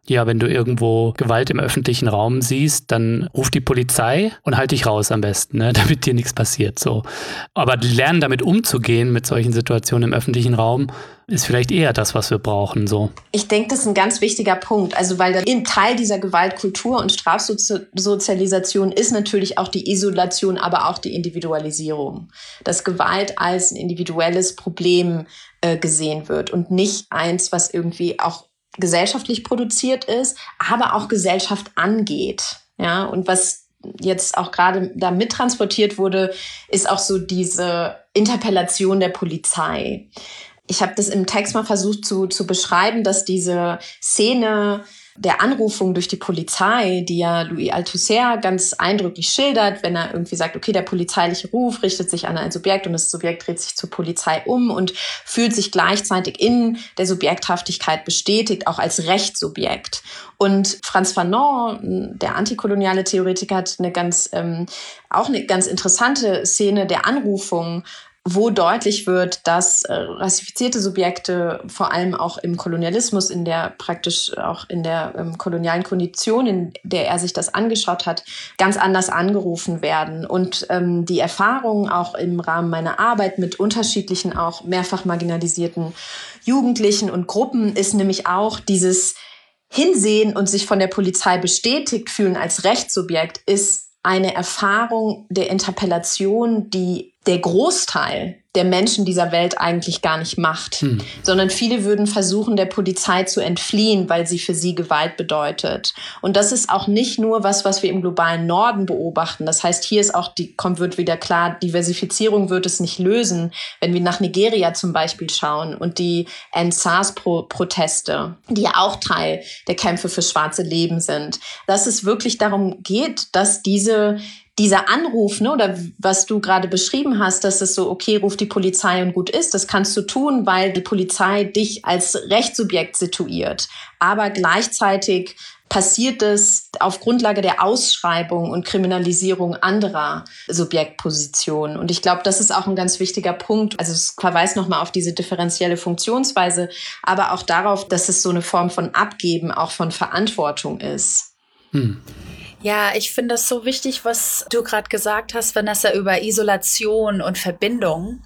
Ja, wenn du irgendwo Gewalt im öffentlichen Raum siehst, dann ruf die Polizei und halt dich raus am besten, ne, damit dir nichts passiert. So. Aber lernen, damit umzugehen, mit solchen Situationen im öffentlichen Raum, ist vielleicht eher das, was wir brauchen. So. Ich denke, das ist ein ganz wichtiger Punkt. Also weil ein Teil dieser Gewaltkultur und Strafsozialisation ist natürlich auch die Isolation, aber auch die Individualisierung. Dass Gewalt als ein individuelles Problem äh, gesehen wird und nicht eins, was irgendwie auch gesellschaftlich produziert ist, aber auch Gesellschaft angeht. Ja, und was jetzt auch gerade da mittransportiert wurde, ist auch so diese Interpellation der Polizei. Ich habe das im Text mal versucht zu, zu beschreiben, dass diese Szene der Anrufung durch die Polizei, die ja Louis Althusser ganz eindrücklich schildert, wenn er irgendwie sagt, okay, der polizeiliche Ruf richtet sich an ein Subjekt und das Subjekt dreht sich zur Polizei um und fühlt sich gleichzeitig in der Subjekthaftigkeit bestätigt, auch als Rechtssubjekt. Und Frantz Fanon, der antikoloniale Theoretiker, hat eine ganz, ähm, auch eine ganz interessante Szene der Anrufung, wo deutlich wird, dass äh, rassifizierte Subjekte vor allem auch im Kolonialismus, in der praktisch auch in der ähm, kolonialen Kondition, in der er sich das angeschaut hat, ganz anders angerufen werden. Und ähm, die Erfahrung auch im Rahmen meiner Arbeit mit unterschiedlichen, auch mehrfach marginalisierten Jugendlichen und Gruppen ist nämlich auch dieses Hinsehen und sich von der Polizei bestätigt fühlen als Rechtssubjekt ist eine Erfahrung der Interpellation, die der Großteil der Menschen dieser Welt eigentlich gar nicht macht, hm. sondern viele würden versuchen, der Polizei zu entfliehen, weil sie für sie Gewalt bedeutet. Und das ist auch nicht nur was, was wir im globalen Norden beobachten. Das heißt, hier ist auch die, kommt, wird wieder klar, Diversifizierung wird es nicht lösen, wenn wir nach Nigeria zum Beispiel schauen und die End SARS-Proteste, die ja auch Teil der Kämpfe für schwarze Leben sind, dass es wirklich darum geht, dass diese Dieser Anruf, ne, oder was du gerade beschrieben hast, dass es so, okay, ruf die Polizei und gut ist, das kannst du tun, weil die Polizei dich als Rechtssubjekt situiert. Aber gleichzeitig passiert es auf Grundlage der Ausschreibung und Kriminalisierung anderer Subjektpositionen. Und ich glaube, das ist auch ein ganz wichtiger Punkt. Also es verweist nochmal auf diese differenzielle Funktionsweise, aber auch darauf, dass es so eine Form von Abgeben, auch von Verantwortung ist. Hm. Ja, ich finde das so wichtig, was du gerade gesagt hast, Vanessa, über Isolation und Verbindung.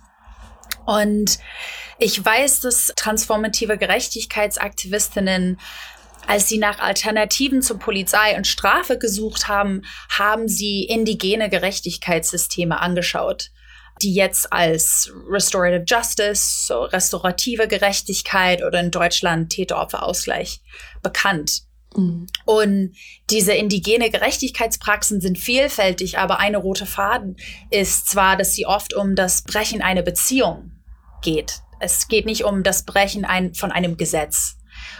Und ich weiß, dass transformative Gerechtigkeitsaktivistinnen, als sie nach Alternativen zu Polizei und Strafe gesucht haben, haben sie indigene Gerechtigkeitssysteme angeschaut, die jetzt als Restorative Justice, so restaurative Gerechtigkeit oder in Deutschland Täter-Opfer-Ausgleich bekannt. Mhm. Und diese indigene Gerechtigkeitspraxen sind vielfältig, aber eine rote Faden ist zwar, dass sie oft um das Brechen einer Beziehung geht. Es geht nicht um das Brechen ein, von einem Gesetz.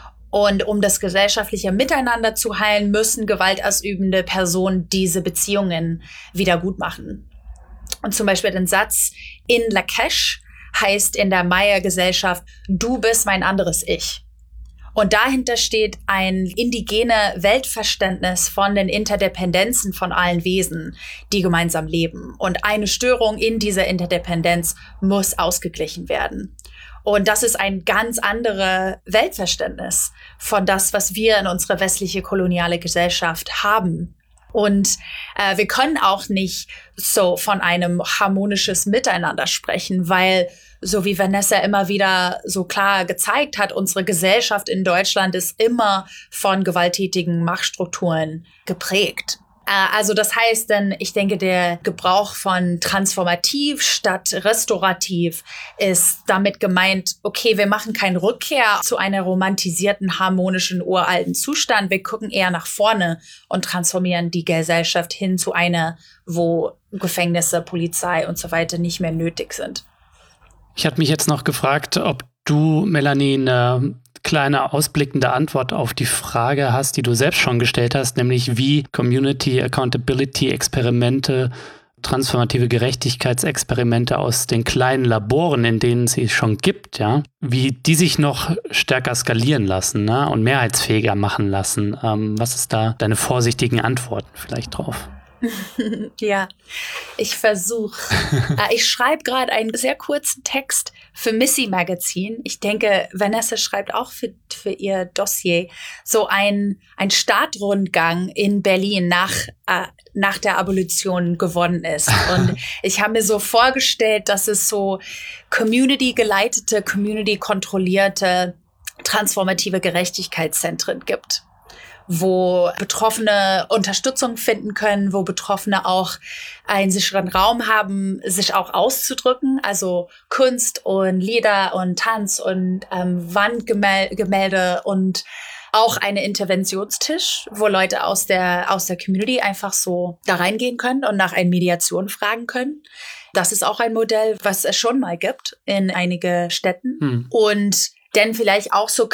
Und um das gesellschaftliche Miteinander zu heilen, müssen gewaltausübende Personen diese Beziehungen wieder gut machen. Und zum Beispiel den Satz in Lakesh heißt in der Maya-Gesellschaft, du bist mein anderes Ich. Und dahinter steht ein indigene Weltverständnis von den Interdependenzen von allen Wesen, die gemeinsam leben. Und eine Störung in dieser Interdependenz muss ausgeglichen werden. Und das ist ein ganz anderes Weltverständnis von das, was wir in unserer westliche koloniale Gesellschaft haben. Und äh, wir können auch nicht so von einem harmonisches Miteinander sprechen, weil, so wie Vanessa immer wieder so klar gezeigt hat, unsere Gesellschaft in Deutschland ist immer von gewalttätigen Machtstrukturen geprägt. Äh, also das heißt dann, ich denke, der Gebrauch von transformativ statt restaurativ ist damit gemeint, okay, wir machen keine Rückkehr zu einer romantisierten, harmonischen, uralten Zustand. Wir gucken eher nach vorne und transformieren die Gesellschaft hin zu einer, wo Gefängnisse, Polizei und so weiter nicht mehr nötig sind. Ich hatte mich jetzt noch gefragt, ob du, Melanie, eine kleine ausblickende Antwort auf die Frage hast, die du selbst schon gestellt hast, nämlich wie Community Accountability Experimente, transformative Gerechtigkeitsexperimente aus den kleinen Laboren, in denen es sie schon gibt, ja, wie die sich noch stärker skalieren lassen, ne, und mehrheitsfähiger machen lassen. Ähm, was ist da deine vorsichtigen Antworten vielleicht drauf? Ja, ich versuche. äh, ich schreibe gerade einen sehr kurzen Text für Missy Magazine. Ich denke, Vanessa schreibt auch für, für ihr Dossier so ein, ein Startrundgang in Berlin nach, äh, nach der Abolition gewonnen ist. Und ich habe mir so vorgestellt, dass es so community-geleitete, community-kontrollierte, transformative Gerechtigkeitszentren gibt, wo Betroffene Unterstützung finden können, wo Betroffene auch einen sicheren Raum haben, sich auch auszudrücken. Also Kunst und Lieder und Tanz und ähm, Wandgemälde und auch eine Interventionstisch, wo Leute aus der, aus der Community einfach so da reingehen können und nach einer Mediation fragen können. Das ist auch ein Modell, was es schon mal gibt in einige Städten. Hm. Und denn vielleicht auch so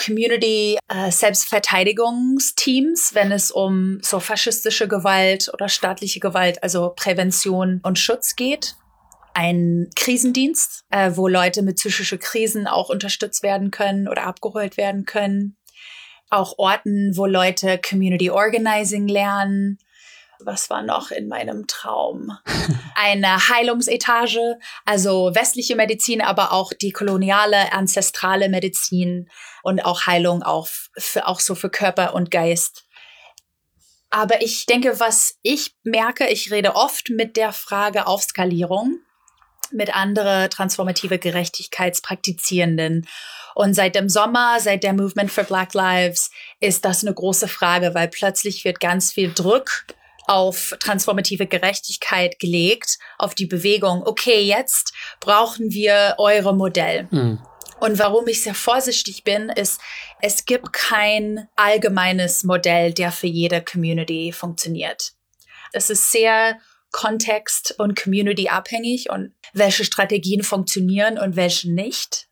Community-Selbstverteidigungsteams, äh, wenn es um so faschistische Gewalt oder staatliche Gewalt, also Prävention und Schutz geht. Ein Krisendienst, äh, wo Leute mit psychischen Krisen auch unterstützt werden können oder abgeholt werden können. Auch Orten, wo Leute Community Organizing lernen. Was war noch in meinem Traum? Eine Heilungsetage, also westliche Medizin, aber auch die koloniale, ancestrale Medizin und auch Heilung auch, für, auch so für Körper und Geist. Aber ich denke, was ich merke, ich rede oft mit der Frage Aufskalierung mit anderen transformative Gerechtigkeitspraktizierenden. Und seit dem Sommer, seit der Movement for Black Lives, ist das eine große Frage, weil plötzlich wird ganz viel Druck auf transformative Gerechtigkeit gelegt, auf die Bewegung. Okay, jetzt brauchen wir eure Modell. Mhm. Und warum ich sehr vorsichtig bin, ist, es gibt kein allgemeines Modell, der für jede Community funktioniert. Es ist sehr kontext- und community-abhängig und welche Strategien funktionieren und welche nicht.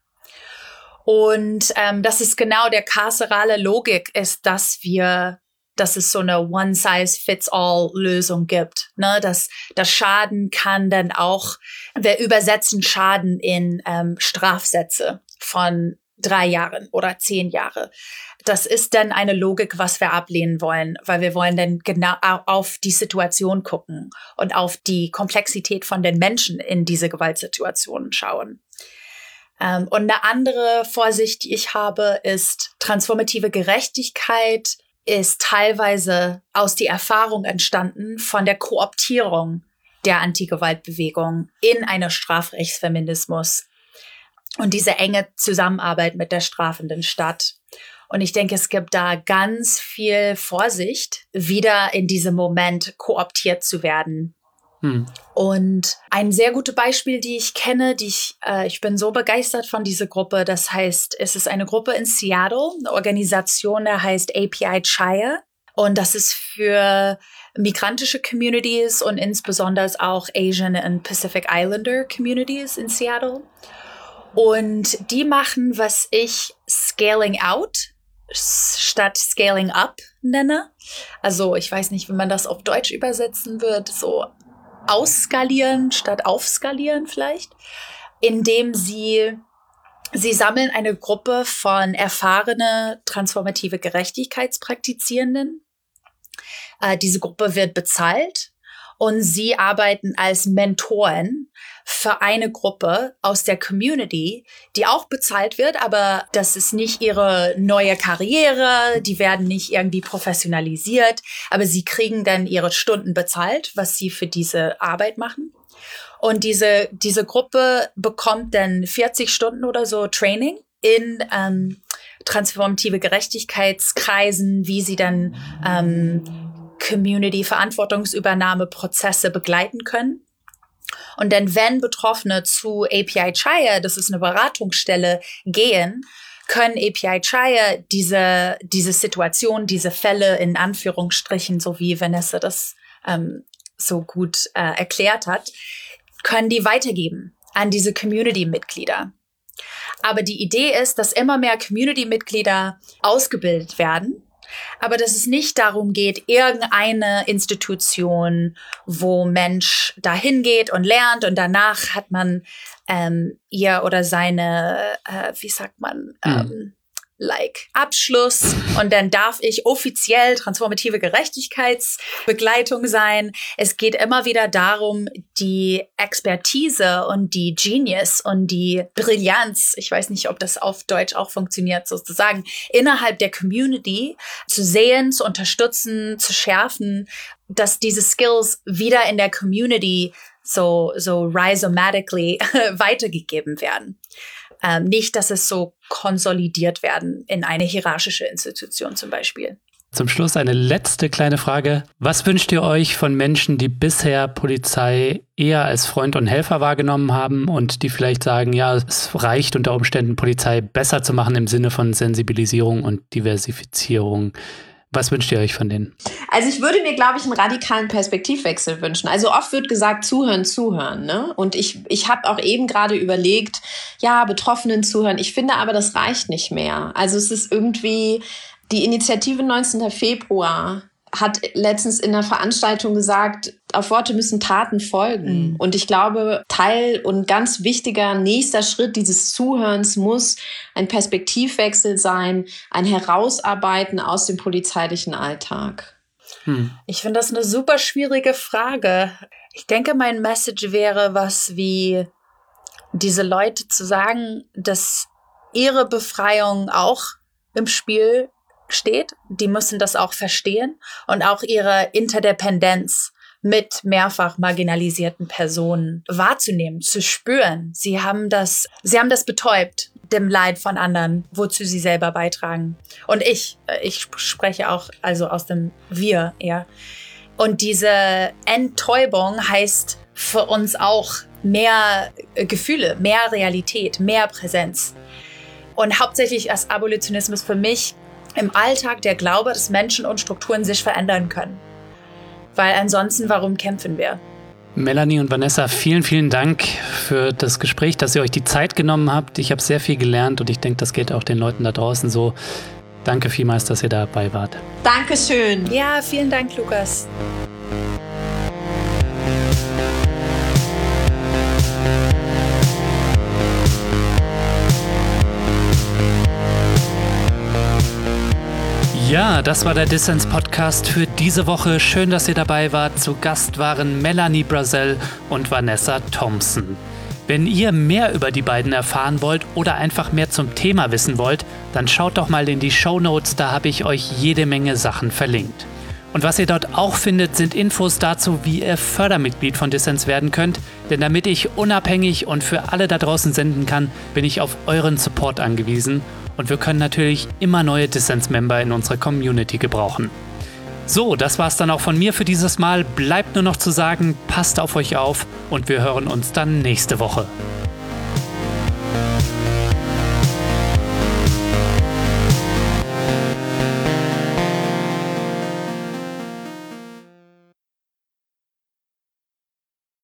Und ähm, das ist genau der karcerale Logik, ist, dass wir dass es so eine One-Size-Fits-All-Lösung gibt. Ne? Dass das Schaden kann dann auch, wir übersetzen Schaden in ähm, Strafsätze von drei Jahren oder zehn Jahre. Das ist dann eine Logik, was wir ablehnen wollen, weil wir wollen dann genau auf die Situation gucken und auf die Komplexität von den Menschen in diese Gewaltsituationen schauen. Ähm, und eine andere Vorsicht, die ich habe, ist transformative Gerechtigkeit ist teilweise aus der Erfahrung entstanden von der Kooptierung der Antigewaltbewegung in einer Strafrechtsfeminismus und diese enge Zusammenarbeit mit der strafenden Stadt. Und ich denke, es gibt da ganz viel Vorsicht, wieder in diesem Moment kooptiert zu werden. Hm. Und ein sehr gutes Beispiel, die ich kenne, die ich, äh, ich bin so begeistert von dieser Gruppe. Das heißt, es ist eine Gruppe in Seattle, eine Organisation, die heißt A P I Chaya. Und das ist für migrantische Communities und insbesondere auch Asian und Pacific Islander Communities in Seattle. Und die machen, was ich Scaling Out statt Scaling Up nenne. Also ich weiß nicht, wie man das auf Deutsch übersetzen wird, so ausskalieren statt aufskalieren vielleicht, indem sie, sie sammeln eine Gruppe von erfahrene transformative Gerechtigkeitspraktizierenden. Äh, diese Gruppe wird bezahlt und sie arbeiten als Mentoren für eine Gruppe aus der Community, die auch bezahlt wird, aber das ist nicht ihre neue Karriere, die werden nicht irgendwie professionalisiert, aber sie kriegen dann ihre Stunden bezahlt, was sie für diese Arbeit machen. Und diese, diese Gruppe bekommt dann vierzig Stunden oder so Training in ähm, transformative Gerechtigkeitskreisen, wie sie dann ähm, Community-Verantwortungsübernahme-Prozesse begleiten können. Und dann, wenn Betroffene zu A P I Chaya, das ist eine Beratungsstelle, gehen, können A P I Chaya diese, diese Situation, diese Fälle in Anführungsstrichen, so wie Vanessa das ähm, so gut äh, erklärt hat, können die weitergeben an diese Community-Mitglieder. Aber die Idee ist, dass immer mehr Community-Mitglieder ausgebildet werden, aber dass es nicht darum geht, irgendeine Institution, wo Mensch dahin geht und lernt und danach hat man ähm, ihr oder seine, äh, wie sagt man, ähm, like Abschluss und dann darf ich offiziell transformative Gerechtigkeitsbegleitung sein. Es geht immer wieder darum, die Expertise und die Genius und die Brillanz, ich weiß nicht, ob das auf Deutsch auch funktioniert, sozusagen, innerhalb der Community zu sehen, zu unterstützen, zu schärfen, dass diese Skills wieder in der Community so, so rhizomatically weitergegeben werden. Ähm, nicht, dass es so konsolidiert werden in eine hierarchische Institution zum Beispiel. Zum Schluss eine letzte kleine Frage. Was wünscht ihr euch von Menschen, die bisher Polizei eher als Freund und Helfer wahrgenommen haben und die vielleicht sagen, ja, es reicht unter Umständen, Polizei besser zu machen im Sinne von Sensibilisierung und Diversifizierung? Was wünscht ihr euch von denen? Also ich würde mir, glaube ich, einen radikalen Perspektivwechsel wünschen. Also oft wird gesagt, zuhören, zuhören. Ne? Und ich, ich habe auch eben gerade überlegt, ja, Betroffenen zuhören. Ich finde aber, das reicht nicht mehr. Also es ist irgendwie, die Initiative neunzehnten Februar hat letztens in einer Veranstaltung gesagt, auf Worte müssen Taten folgen. Mhm. Und ich glaube, Teil und ganz wichtiger nächster Schritt dieses Zuhörens muss ein Perspektivwechsel sein, ein Herausarbeiten aus dem polizeilichen Alltag. Hm. Ich finde das eine super schwierige Frage. Ich denke, mein Message wäre was wie, diese Leute zu sagen, dass ihre Befreiung auch im Spiel steht. Die müssen das auch verstehen und auch ihre Interdependenz mit mehrfach marginalisierten Personen wahrzunehmen, zu spüren. Sie haben das, sie haben das betäubt, dem Leid von anderen, wozu sie selber beitragen. Und ich, ich spreche auch also aus dem Wir eher. Und diese Enttäubung heißt für uns auch mehr Gefühle, mehr Realität, mehr Präsenz. Und hauptsächlich als Abolitionismus für mich im Alltag der Glaube, dass Menschen und Strukturen sich verändern können. Weil ansonsten, warum kämpfen wir? Melanie und Vanessa, vielen, vielen Dank für das Gespräch, dass ihr euch die Zeit genommen habt. Ich habe sehr viel gelernt und ich denke, das geht auch den Leuten da draußen so. Danke vielmals, dass ihr dabei wart. Dankeschön. Ja, vielen Dank, Lukas. Ja, das war der Dissens-Podcast für diese Woche. Schön, dass ihr dabei wart. Zu Gast waren Melanie Brazel und Vanessa Thompson. Wenn ihr mehr über die beiden erfahren wollt oder einfach mehr zum Thema wissen wollt, dann schaut doch mal in die Shownotes, da habe ich euch jede Menge Sachen verlinkt. Und was ihr dort auch findet, sind Infos dazu, wie ihr Fördermitglied von Dissens werden könnt. Denn damit ich unabhängig und für alle da draußen senden kann, bin ich auf euren Support angewiesen. Und wir können natürlich immer neue Dissens-Member in unserer Community gebrauchen. So, das war's dann auch von mir für dieses Mal. Bleibt nur noch zu sagen, passt auf euch auf und wir hören uns dann nächste Woche.